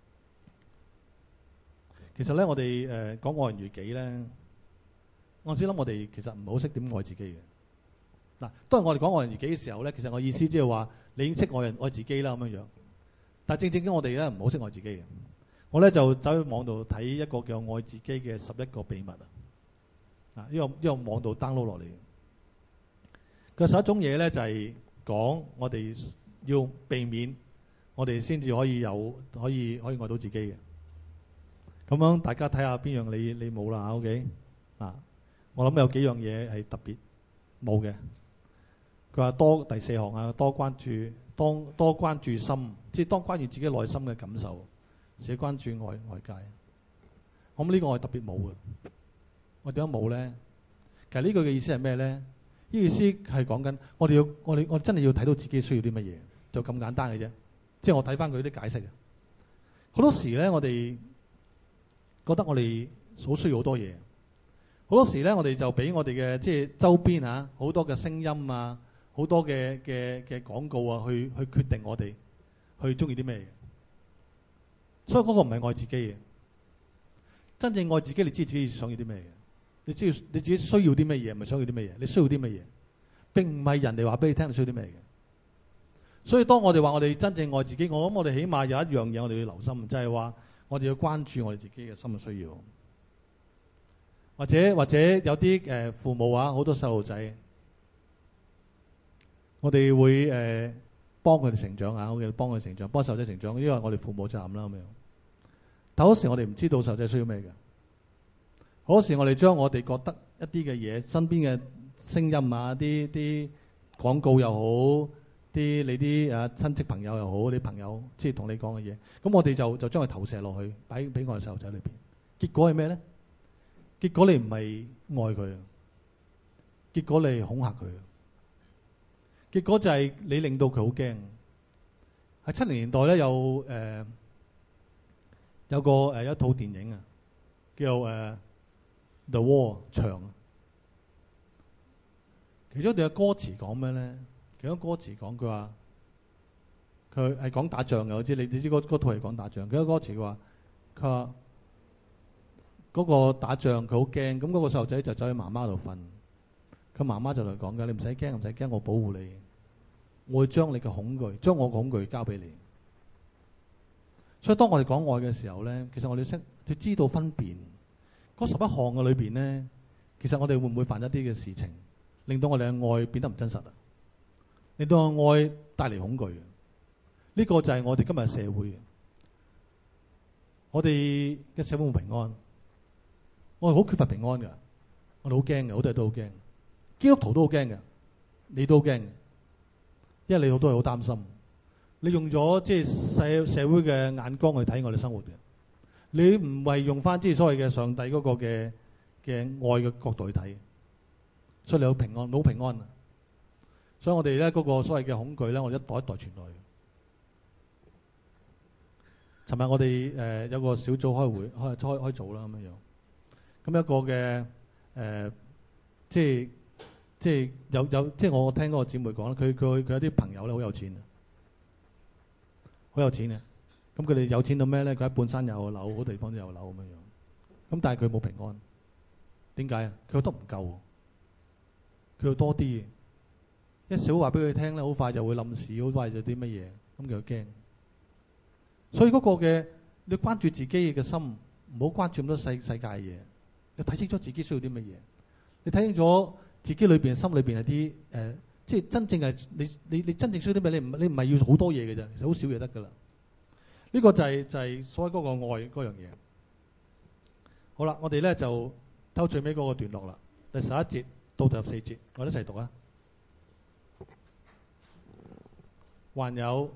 其實咧，我哋講愛人如己咧，我先諗我哋其實唔好識點愛自己嘅。嗱，當我哋講愛人如己嘅時候咧，其實我意思即係話你已經識愛自己啦咁樣樣。但係正經我哋咧唔好識愛自己嘅。我咧就走去網度睇一個叫愛自己嘅11個秘密啊！呢個網度 download 落嚟。佢11種嘢咧就係講我哋要避免，我哋先至可以愛到自己嘅。咁樣大家睇下邊樣你冇啦 OK 啊？我諗有幾樣嘢係特別冇嘅。佢話第4項啊，多關注心，即係多關注自己內心嘅感受，少關注外界。我諗呢個我係特別冇嘅。我點解冇咧？其實呢句嘅意思係咩咧？呢個意思係講緊我哋真係要睇到自己需要啲乜嘢，就咁簡單嘅啫。即係我睇翻佢啲解釋嘅。好多時咧，我哋覺得我哋好需要好多嘢。好多時咧，我哋就俾我哋嘅即係周邊啊，好多嘅聲音啊，好多嘅廣告啊，去決定我哋去中意啲咩嘢。所以嗰個唔係愛自己嘅。真正愛自己，你知自己想要啲咩嘢，你知道你自己需要啲咩嘢，唔係想要啲咩嘢，你需要啲咩嘢，並唔係人哋話俾你聽你需要啲咩嘢。所以當我哋話我哋真正愛自己，我諗我哋起碼有一樣嘢我哋要留心，就係話我哋要關注我哋自己嘅心嘅需要。或者有啲父母啊，好多細路仔，我哋會幫佢哋成長啊，幫佢成長，幫細路仔成長，因為我哋父母責任啦咁樣。但好多時我哋唔知道細路仔需要咩嘅。好多時我哋將我哋覺得一啲嘅嘢，身邊嘅聲音啊，啲廣告又好，你啲親戚朋友又好，你朋友即係同你講嘅嘢，咁我哋就將佢投射落去，俾我哋細路仔裏邊。結果係咩咧？結果你唔係愛佢，結果你恐嚇佢，結果就係你令到佢好驚。喺70年代咧有一套電影啊，叫The Wall 牆。其中一段嘅歌詞講咩咧？其中歌詞講佢話佢係講打仗嘅，我知你知嗰套係講打仗。佢個歌詞佢話嗰個打仗佢好驚，咁嗰個細路仔就走去媽媽度瞓。佢媽媽就同佢講㗎：你唔使驚，唔使驚，我保護你，我會將你嘅恐懼，將我嘅恐懼交俾你。所以當我哋講愛嘅時候咧，其實我哋要知道分辨嗰11項嘅裏邊咧，其實我哋會唔會犯一啲嘅事情，令到我哋嘅愛變得唔真實啊？令到愛帶嚟恐懼。呢個就係我哋今日社會，我哋嘅社會冇平安。我哋好缺乏平安㗎，我哋好驚嘅，好多人都好驚，基督徒都好驚嘅，你都好驚嘅，因為你好多嘢好擔心， 你用咗即係社會嘅眼光去睇我哋生活嘅，你唔係用翻即係所謂嘅上帝嗰個嘅愛嘅角度去睇，所以你好平安，冇平安啊！所以我哋咧嗰個所謂嘅恐懼咧，我哋一代一代傳落去。尋日我哋有個小組開會開組啦咁樣樣，咁一個嘅即係有即係我聽嗰個姊妹講啦，佢有啲朋友咧好有錢，好有錢嘅，咁佢哋有錢到咩咧？佢喺半山有樓，好地方都有樓咁樣樣，咁但係佢冇平安，點解啊？佢覺得唔夠，佢要多啲，一少話俾佢聽咧，好快就會冧市，好快就啲乜嘢，咁佢就驚。所以嗰個嘅你關注自己嘅心，唔好關注咁多世界嘅嘢。你睇清楚自己需要啲乜嘢，你睇清楚自己裏邊心裏邊係啲即係真正係你真正需要啲咩？你唔係要好多嘢嘅啫，其實好少嘢得㗎啦。呢個就係所謂嗰個愛嗰樣嘢。好啦，我哋咧就到最尾嗰個段落啦，第11節到第14節，我哋一齊讀啊。還有。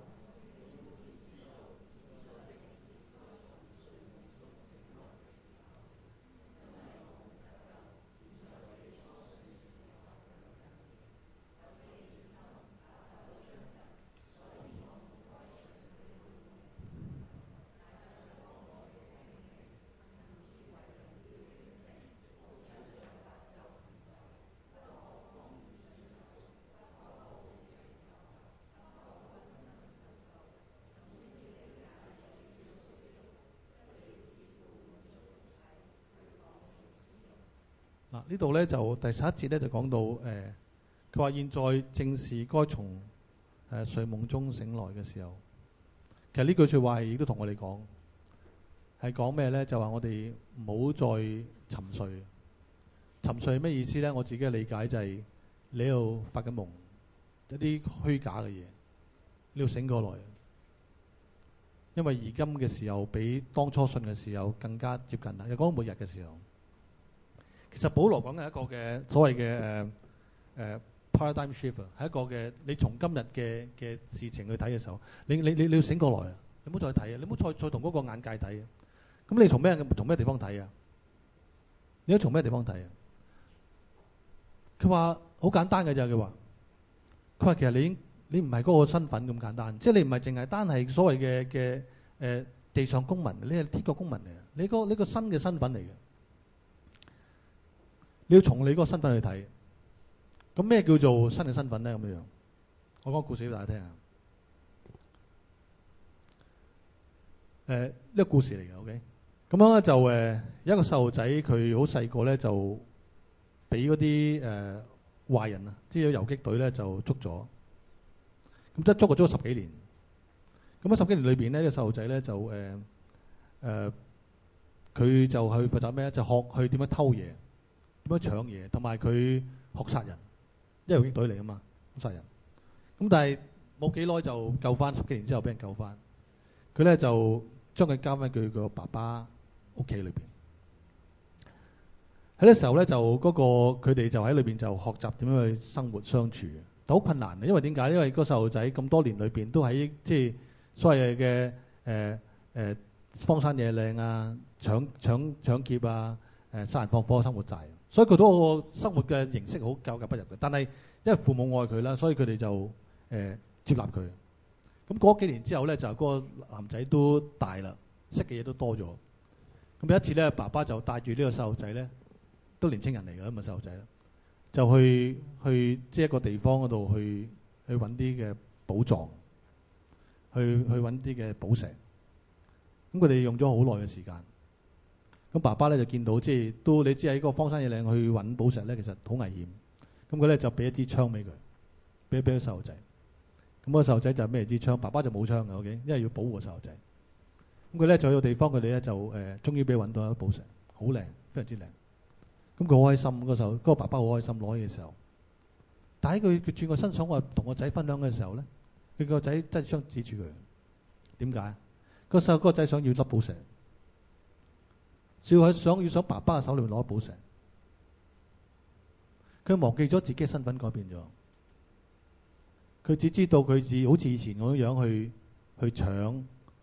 嗱，呢度咧就第11節咧就講到佢話現在正是該從睡夢中醒來嘅時候。其實呢句説話亦都同我哋講，係講咩咧？就話我哋唔好再沉睡。沉睡係咩意思咧？我自己嘅理解就係你喺度發緊夢，一啲虛假嘅嘢，你要醒過來。因為而今嘅時候比當初信嘅時候更加接近啦，又講末日嘅時候。其實保羅講嘅係一個嘅所謂嘅paradigm shift，係一個嘅你從今日嘅事情去睇嘅時候，你要醒過來啊！你唔好再睇啊！你唔好再同嗰個眼界睇啊！咁你從咩地方睇啊？你都從咩地方睇啊？佢話好簡單嘅啫，佢話其實你唔係嗰個身份咁簡單，即係你唔係淨係單係所謂嘅地上公民，你係天國公民嚟嘅，你個新嘅身份嚟嘅。你要從你嗰個身份去睇，咁咩叫做新嘅身份咧？咁樣，我講個故事俾大家聽下。呢個故事嚟嘅 ，OK。咁樣咧就有一個細路仔，佢好細個咧就俾嗰啲壞人啊，即係有遊擊隊咧就捉咗。咁即係捉咗10幾年。咁喺10幾年裏邊咧，呢個細路仔咧就佢就去負責咩咧？就學佢點樣偷嘢。點樣搶嘢，同埋佢學殺人，因為遊擊隊嚟啊嘛，殺人。咁但係冇幾耐就救翻，10幾年之後俾人救翻。佢咧就將佢交翻佢個爸爸屋企裏邊。喺呢時候咧就嗰個佢哋就喺裏邊就學習點樣去生活相處，但好困難嘅，因為點解？因為個細路仔咁多年裏邊都喺即係所謂嘅荒山野嶺啊、搶劫啊、殺人放火嘅生活曬。所以佢嗰個生活嘅形式好格格不入嘅，但係因為父母愛佢啦，所以佢哋就接納佢。咁過咗幾年之後咧，就嗰個男仔都大啦，識嘅嘢都多咗。咁有一次咧，爸爸就帶住呢個細路仔咧，都年青人嚟嘅咁嘅細路仔啦，就去即係一個地方嗰度去揾啲嘅寶藏，去揾啲嘅寶石。咁佢哋用咗好耐嘅時間。咁爸爸咧就見到，即係都你知喺嗰個荒山野嶺去揾寶石咧，其實好危險。咁佢咧就俾一支槍俾佢，俾個細路仔。咁個細路仔就孭支槍，爸爸就冇槍嘅 ，OK，因為要保護個細路仔。咁佢咧就去到地方，佢哋咧就終於俾佢揾到一寶石，好靚，非常之靚。咁佢好開心，嗰個爸爸好開心攞起嘅時候。但喺佢轉個身想話同個仔分享嘅時候咧，佢個仔真係槍指住佢。點解？嗰個仔想要粒寶石。要想爸爸嘅手裏面攞寶石，佢忘記咗自己嘅身份改變咗。 佢只知道佢好似以前咁樣去搶，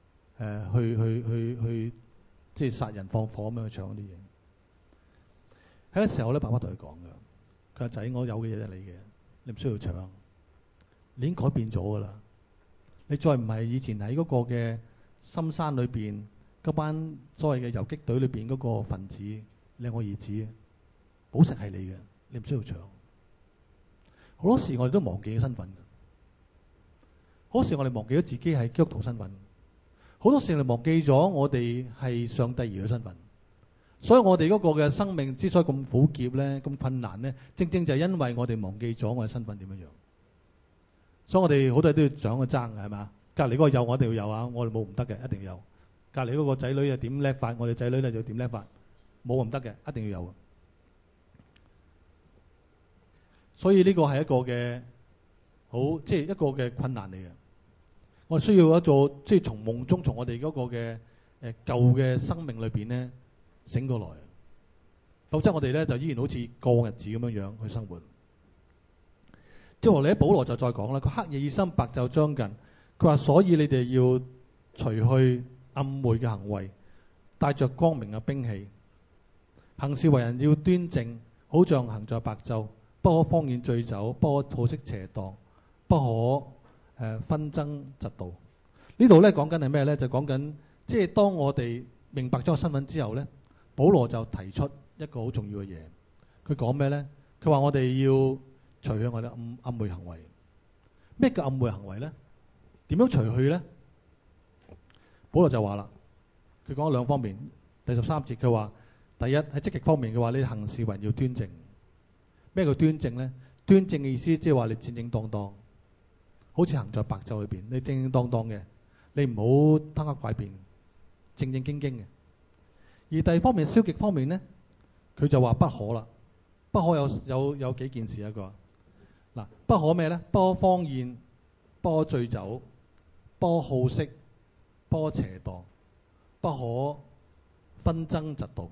去即係殺人放火咁樣去搶啲嘢。喺嗰時候咧，爸爸同佢講㗎，佢話仔，我有嘅嘢係你嘅，你唔需要搶，你已經改變咗㗎啦。你再唔係以前喺嗰個嘅深山裏邊嗰班所謂嘅遊擊隊裏邊嗰個分子，你係我兒子，寶石係你嘅，你唔需要搶。好多時我哋都忘記咗身份，好多時我哋忘記咗自己係基督徒身份，好多時我哋忘記咗我哋係上帝兒嘅身份。所以我哋嗰個嘅生命之所以咁苦澀咧、咁困難咧，正正就係因為我哋忘記咗我嘅身份點樣樣。所以我哋好多嘢都要搶去爭嘅，係嘛？隔離嗰個有我一定要有啊，我哋冇唔得嘅，一定要有。隔離嗰個仔女又點叻法，我哋仔女咧就點叻法，冇唔得嘅，一定要有。所以呢個係一個嘅好，即係一個嘅困難嚟嘅。我哋需要一座，即係從夢中，從我哋嗰個嘅舊嘅生命裏邊咧醒過來，否則我哋咧就依然好似過日子咁樣樣去生活。即係我哋喺保羅就再講啦，佢黑夜已深，白晝將近。佢話所以你哋要除去暗昧嘅行為，帶着光明嘅兵器，行事為人要端正，好像行在白晝，不可荒宴醉酒，不可好色邪蕩，不可紛爭嫉妒。呢度咧講緊係咩咧？就講緊即係當我哋明白咗個身份之後咧，保羅就提出一個好重要嘅嘢。佢講咩咧？佢話我哋要除去我哋暗昧行為。咩叫暗昧行為咧？點樣除去咧？保羅就話啦，佢講咗兩方面。第13節佢話，第一喺積極方面嘅話，你行事為人要端正。咩叫端正咧？端正嘅意思即係話你正正當當，好似行在白晝裏邊，你正正當當嘅，你唔好貪黑怪變，正正經經嘅。而第二方面消極方面咧，佢就話不可啦，不可有幾件事一個嗱，不可咩咧？不可荒宴，不可醉酒，不可好色，不可邪蕩，不可紛爭嫉妒。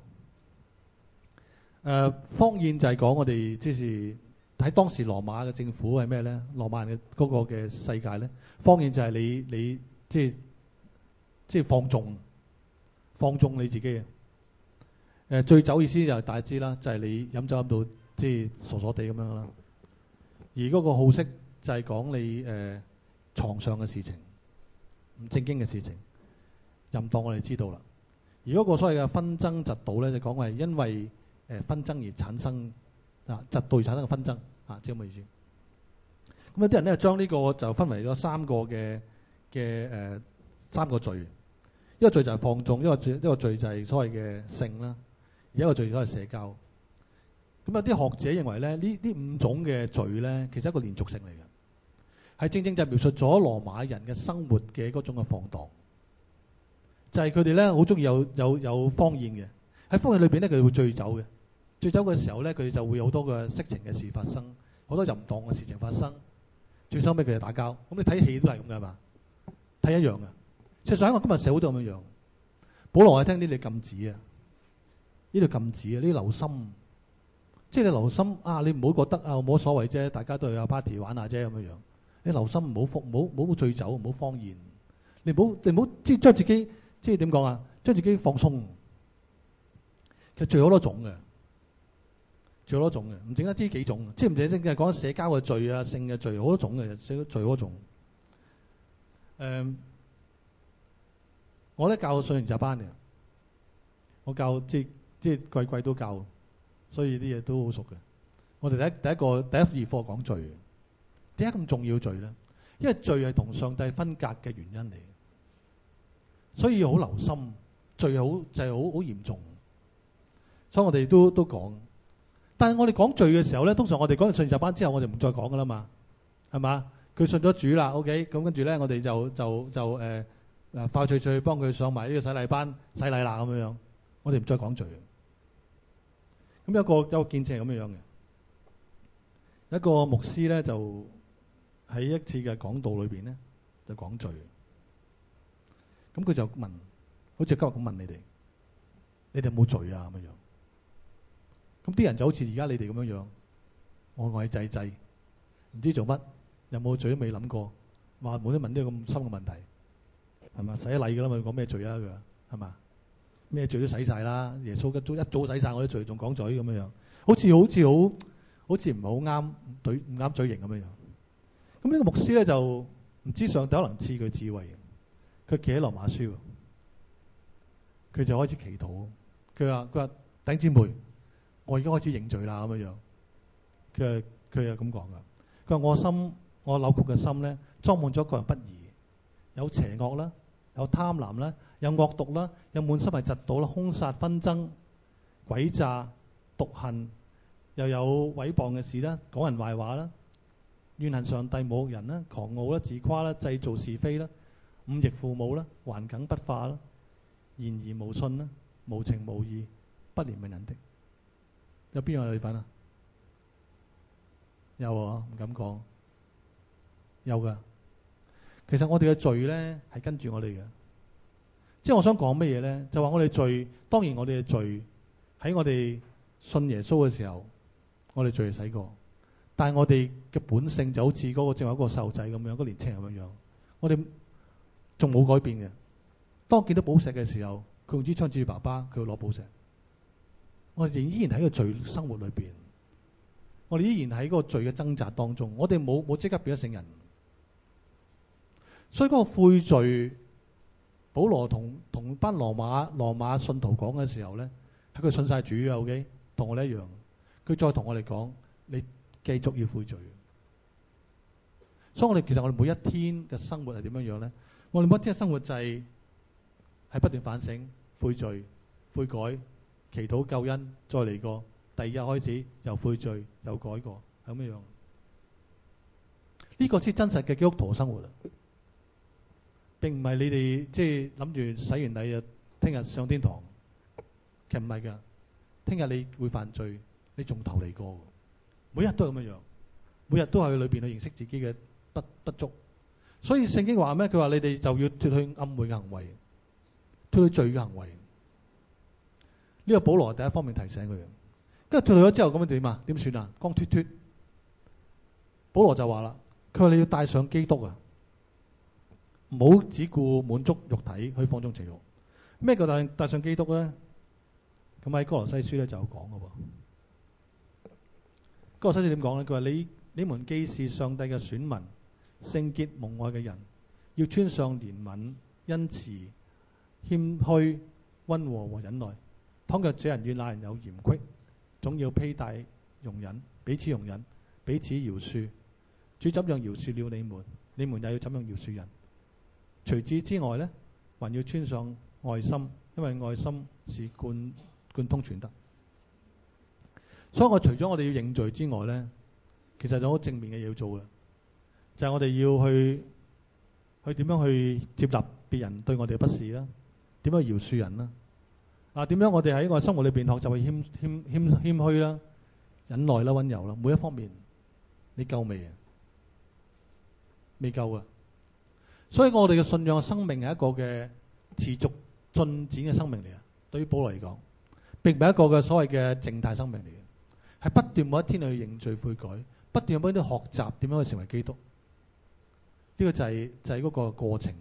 荒宴就係講我哋即係喺當時羅馬嘅政府係咩咧？羅馬人嘅嗰個嘅世界咧，荒宴就係你即係放縱你自己嘅。醉酒意思就係大家知啦，就係你飲酒飲到即係傻傻地咁樣啦。而嗰個好色就係講你床上嘅事情，唔正經嘅事情，淫蕩我哋知道啦。而嗰個所謂嘅紛爭嫉妒咧，就講係因為紛爭而產生嫉妒而產生嘅紛爭即係咁嘅意思。咁有啲人咧將呢個就分為咗三個罪。一個罪就係放縱，一個罪就係所謂嘅性啦，而一個罪就係社交。咁有啲學者認為咧，呢五種嘅罪咧，其實係一個連續性嚟嘅，係正正就描述咗羅馬人嘅生活嘅嗰種嘅放蕩。就係佢哋咧好中意有荒宴嘅，喺荒宴裏邊咧佢哋會醉酒嘅。醉酒嘅時候咧，佢哋就會有好多嘅色情嘅事發生，好多淫蕩嘅事情發生。最收尾佢哋打交。咁你睇戲都係咁嘅嘛，睇一樣嘅。事實上喺我今日社會都咁樣樣。保羅我聽呢啲禁止啊，呢度禁止啊，呢啲留心。即係你留心你唔好覺得冇乜所謂啫，大家都有 party 玩下啫咁樣樣。你留心唔好醉酒，唔好荒宴。你唔好即係將自己即係點講啊？將自己放鬆。其實罪好多種嘅，罪好多種嘅，唔淨得知幾種。即係唔淨係講社交嘅罪啊、性嘅罪，好多種嘅，罪好多種。我咧教信研習班嘅，我教即係季都教，所以啲嘢都好熟嘅。我哋第一二課講罪，點解咁重要罪咧？因為罪係同上帝分隔嘅原因嚟，所以要好留心。罪就係好嚴重，所以我哋都講。但係我哋講罪嘅時候咧，通常我哋講完信研習班之後，我哋唔再講噶啦嘛，係嘛？佢信咗主啦 ，OK， 咁跟住咧，我哋就快脆脆幫佢上埋呢個洗禮班、洗禮啦咁樣樣，我哋唔再講罪。咁有個見證係咁樣樣嘅，一個牧師咧就喺一次嘅講道裏邊咧就講罪。咁佢就問，好似今日咁問你哋有冇罪啊咁樣樣？咁啲人就好似而家你哋咁樣樣，呆呆滯滯，唔知做乜， 有冇罪都未諗過，話冇得問呢個咁深嘅問題，係嘛？洗咗禮㗎啦嘛，講咩罪啊佢？係嘛？咩罪都洗晒啦，耶穌一早洗晒我啲罪，仲講罪咁樣樣，好似唔係好啱唔啱嘴型咁樣樣。咁呢個牧師咧就唔知上帝可能賜佢智慧，佢企喺羅馬書，佢就開始祈禱。佢話弟兄姊妹，我而家開始認罪啦咁樣樣。佢又咁講噶。佢話我扭曲嘅心咧，裝滿咗各樣不義，有邪惡啦，有貪婪啦，有惡毒啦，有滿心係嫉妒啦，兇殺、紛爭、詭詐、毒恨，又有毀謗嘅事啦，講人壞話啦，怨恨上帝、侮辱人啦，狂傲啦、自誇啦，製造是非啦，忤逆父母啦，頑梗不化啦，言而無信啦，無情無義，不憐憫人的。有邊個有你份啊？有啊，唔敢講。有噶。其實我哋嘅罪咧係跟住我哋嘅。即係我想講乜嘢咧？就話我哋罪，當然我哋嘅罪喺我哋信耶穌嘅時候，我哋罪係洗過。但係我哋嘅本性就好似嗰個正話一個細路仔咁樣，嗰個年青人咁樣，我哋仲冇改變嘅。當見到寶石嘅時候，佢用支槍指住爸爸，佢要攞寶石。我哋依然喺個罪生活裏邊，我哋依然喺嗰個罪嘅掙扎當中。我哋冇即刻變咗聖人。所以嗰個悔罪，保羅同班羅馬信徒講嘅時候咧，係佢信晒主嘅 ，OK， 同我哋一樣。佢再同我哋講，你繼續要悔罪。所以其實我哋每一天嘅生活係點樣樣咧？我哋每一天嘅生活就係不斷反省、悔罪、悔改、祈禱救恩，再嚟過。第二日開始又悔罪又改過，係咁樣。呢個先真實嘅基督徒生活啦。並唔係你哋即係諗住洗完禮就聽日上天堂，其實唔係㗎。聽日你會犯罪，你從頭嚟過，每日都係咁樣，每日都係裏邊去認識自己嘅不足。所以聖經話咩？佢話你哋就要脫去暗昧嘅行為，脫去罪嘅行為。呢個保羅第一方面提醒佢，跟住脫去咗之後咁樣點啊？點算啊？光脫脫。保羅就話啦，佢話你要帶上基督啊！唔好只顧滿足肉體去放縱情慾。咩叫帶上基督咧？咁喺哥羅西書咧就有講嘅喎。哥羅西書點講咧？佢話你們既是上帝嘅選民，聖潔蒙愛嘅人，要穿上憐憫、恩慈、謙虛、溫和和忍耐。倘若這人與那人有嫌隙，總要披戴容忍，彼此容忍，彼此饒恕。主怎樣饒恕了你們，你們也要怎樣饒恕人。除此之外咧，還要穿上愛心，因為愛心是貫通全德。所以我除咗我哋要認罪之外咧，其實有好正面嘅嘢要做嘅，就係我哋要去點樣去接納別人對我哋嘅不是啦，點樣饒恕人啦，點樣我哋喺我生活裏邊學習去謙虛啦、忍耐啦、溫柔啦，每一方面你夠未啊？未夠啊！所以我哋嘅信仰嘅生命係一個嘅持續進展嘅生命嚟啊！對於保羅嚟講，並唔係一個嘅所謂嘅靜態生命嚟嘅，係不斷每一天去認罪悔改，不斷喺度學習點樣去成為基督。呢個就係嗰個過程。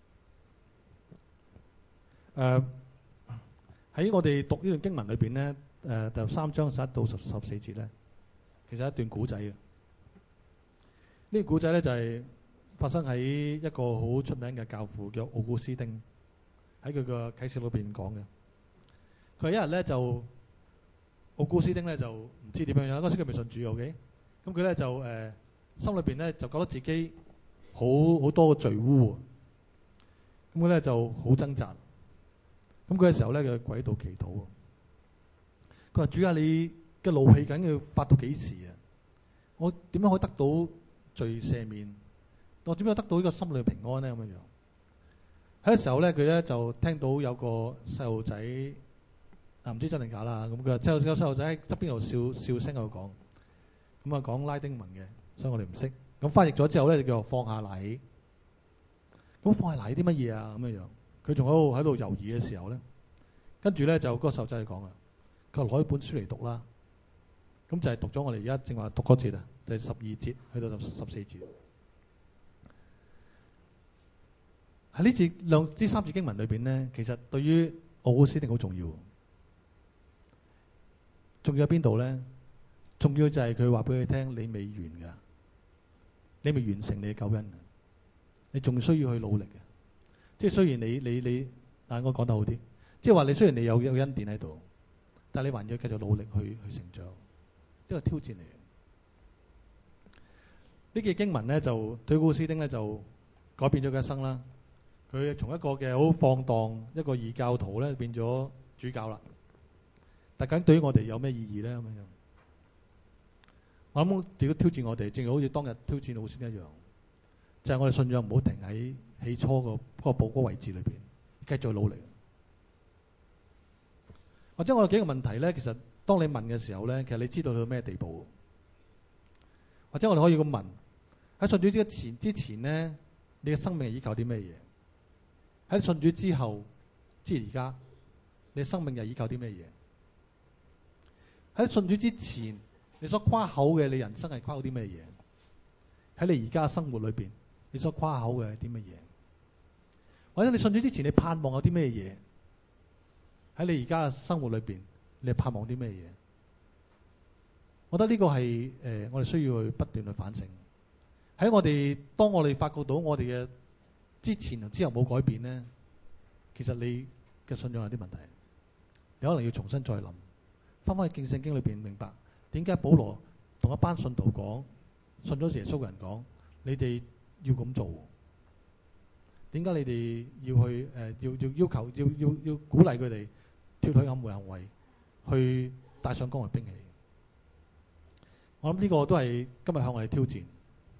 喺我哋讀呢段經文裏邊咧，第3章11到14節咧，其實一段古仔嘅。呢個古仔咧就係發生喺一個好出名嘅教父叫奧古斯丁，喺佢個啟示錄裏邊講嘅。佢一日咧就奧古斯丁咧就唔知點樣樣，嗰時佢未信主 ，OK？ 咁佢咧就心裏邊咧就覺得自己好多嘅罪污，咁佢咧就好掙扎。咁佢嘅時候咧，佢跪喺度祈禱。佢話：主啊，你嘅怒氣緊要發到幾時啊？我點樣可以得到罪赦免？我點樣得到呢個心裏嘅平安咧？咁樣樣喺嘅時候咧，佢咧就聽到有個細路仔唔知真定假啦。咁佢話：有細路仔喺側邊度笑聲喺度講，咁啊講拉丁文嘅，所以我哋唔識。咁翻譯咗之後咧，就叫做放下禮。咁放下禮啲乜嘢啊？咁樣樣，佢仲喺度猶豫嘅時候咧，跟住咧就嗰個細路仔講啊，佢話攞一本書嚟讀啦。咁就係讀咗我哋而家正話讀嗰節啊，就係12節去到14節。 喺呢三節經文裏邊咧，其實對於奧古斯丁好重要。重要喺邊度咧？重要就係佢話俾佢聽，你未完㗎，你未完成你嘅救恩，你仲需要去努力嘅。即係雖然你，但我講得好啲，即係話你雖然你有恩典喺度，但係你還要繼續努力去成長，呢個挑戰嚟嘅。呢節經文咧就對奧古斯丁咧就改變咗佢一生啦。佢從一個嘅好放蕩一個異教徒咧變咗主教啦。但究竟對於我哋有咩意義咧？咁樣，我諗如果挑戰我哋，正如好似當日挑戰奧古斯丁一樣，就係我哋信仰唔好停喺起初個嗰個位置裏邊，繼續努力。或者我有幾個問題咧，其實當你問嘅時候咧，其實你知道佢咩地步？或者我哋可以咁問：喺信主之前咧，你嘅生命係依靠啲咩嘢？喺信主之後，即係而家，你嘅生命又依靠啲咩嘢？喺信主之前，你所誇口嘅你人生係誇口啲咩嘢？喺你而家生活裏邊，你所誇口嘅係啲乜嘢？或者你信主之前，你盼望有啲咩嘢？喺你而家嘅生活裏邊，你盼望啲咩嘢？我覺得呢個係我哋需要去不斷去反省。喺當我哋發覺到我哋嘅之前同之後冇改變咧，其實你嘅信仰有啲問題，你可能要重新再諗。翻去聖經裏邊明白點解保羅同一班信徒講，信咗耶穌嘅人講，你哋要咁做。點解你哋要去要求要鼓勵佢哋脫去暗昧行為，去帶上光榮兵器？我諗呢個都係今日向我哋挑戰。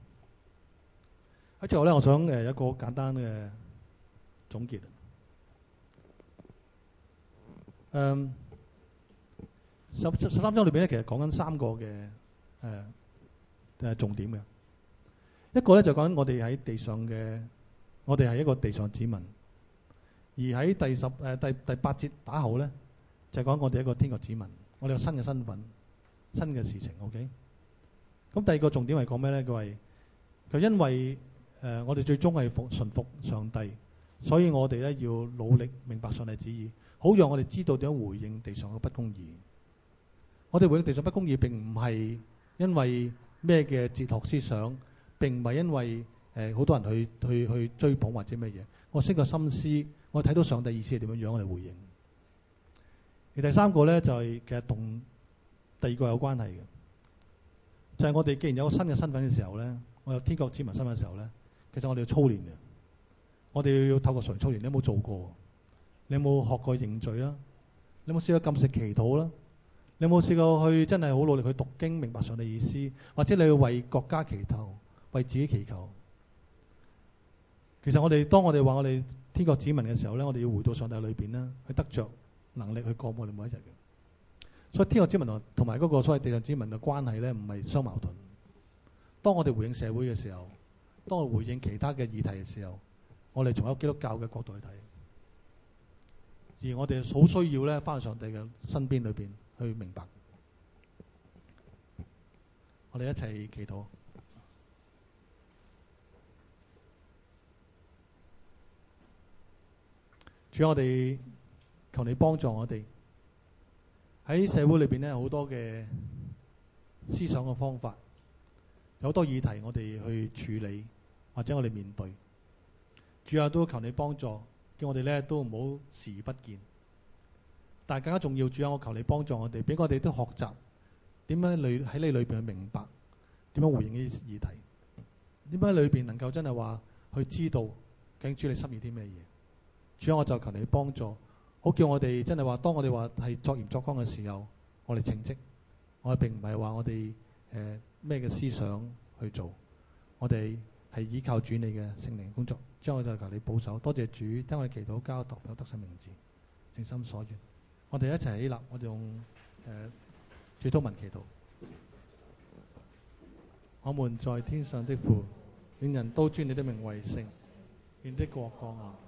喺最後咧，我想有一個簡單嘅總結。13章裏邊咧，其實講緊3個嘅重點嘅。一個咧就講緊我哋喺地上嘅，我哋係一個地上子民；而喺第8節打後咧，就講我哋一個天國子民，我哋有新嘅身份、新嘅事情。OK。咁第二個重點係講咩咧？佢因為我哋最終係順服上帝，所以我哋咧要努力明白上帝旨意，好讓我哋知道點樣回應地上嘅不公義。我哋回應地上不公義並唔係因為咩嘅哲學思想，並唔係因為好多人去追捧或者咩嘢。我識個心思，我睇到上帝意思係點樣，我哋回應。而第三個咧就係其實同第二個有關係嘅，就係我哋既然有個新嘅身份嘅時候咧，我有天國子民身份嘅時候咧，其實我哋要操練嘅。我哋要透過常操練。你有冇做過？你有冇學過認罪啦？你有冇試過禁食祈禱啦？你有冇試過去真係好努力去讀經，明白上帝意思？或者你要為國家祈禱，為自己祈求？其實當我哋話我哋天國子民嘅時候咧，我哋要回到上帝裏邊啦，去得着能力去過我哋每一日嘅。所以天國子民同埋嗰個所謂地上子民嘅關係咧，唔係相矛盾。當我哋回應社會嘅時候，當我回應其他嘅議題嘅時候，我哋從一個基督教嘅角度去睇，而我哋好需要咧翻去上帝嘅身邊裏邊去明白。我哋一齊祈禱。主，我哋求你幫助我哋喺社會裏邊咧，好多嘅思想嘅方法，有好多議題我哋去處理或者我哋面對。主啊，都求你幫助，叫我哋咧都唔好視而不見。但係更加重要，主啊，我求你幫助我哋，俾我哋都學習點樣喺你裏邊去明白點樣回應呢啲議題，點樣喺裏邊能夠真係話去知道究竟主你心意啲咩嘢。主啊，我就求你幫助，好叫我哋真係話，當我哋話係作鹽作光嘅時候，我哋稱職。我哋並唔係話我哋咩嘅思想去做，我哋係依靠主你嘅聖靈工作。主啊，我就求你保守，多謝主，聽我哋祈禱交託有得勝名字，誠心所願。我哋一齊起立，我哋用主禱文祈禱。我們在天上的父，願人都尊你的名為聖，願你的國降臨。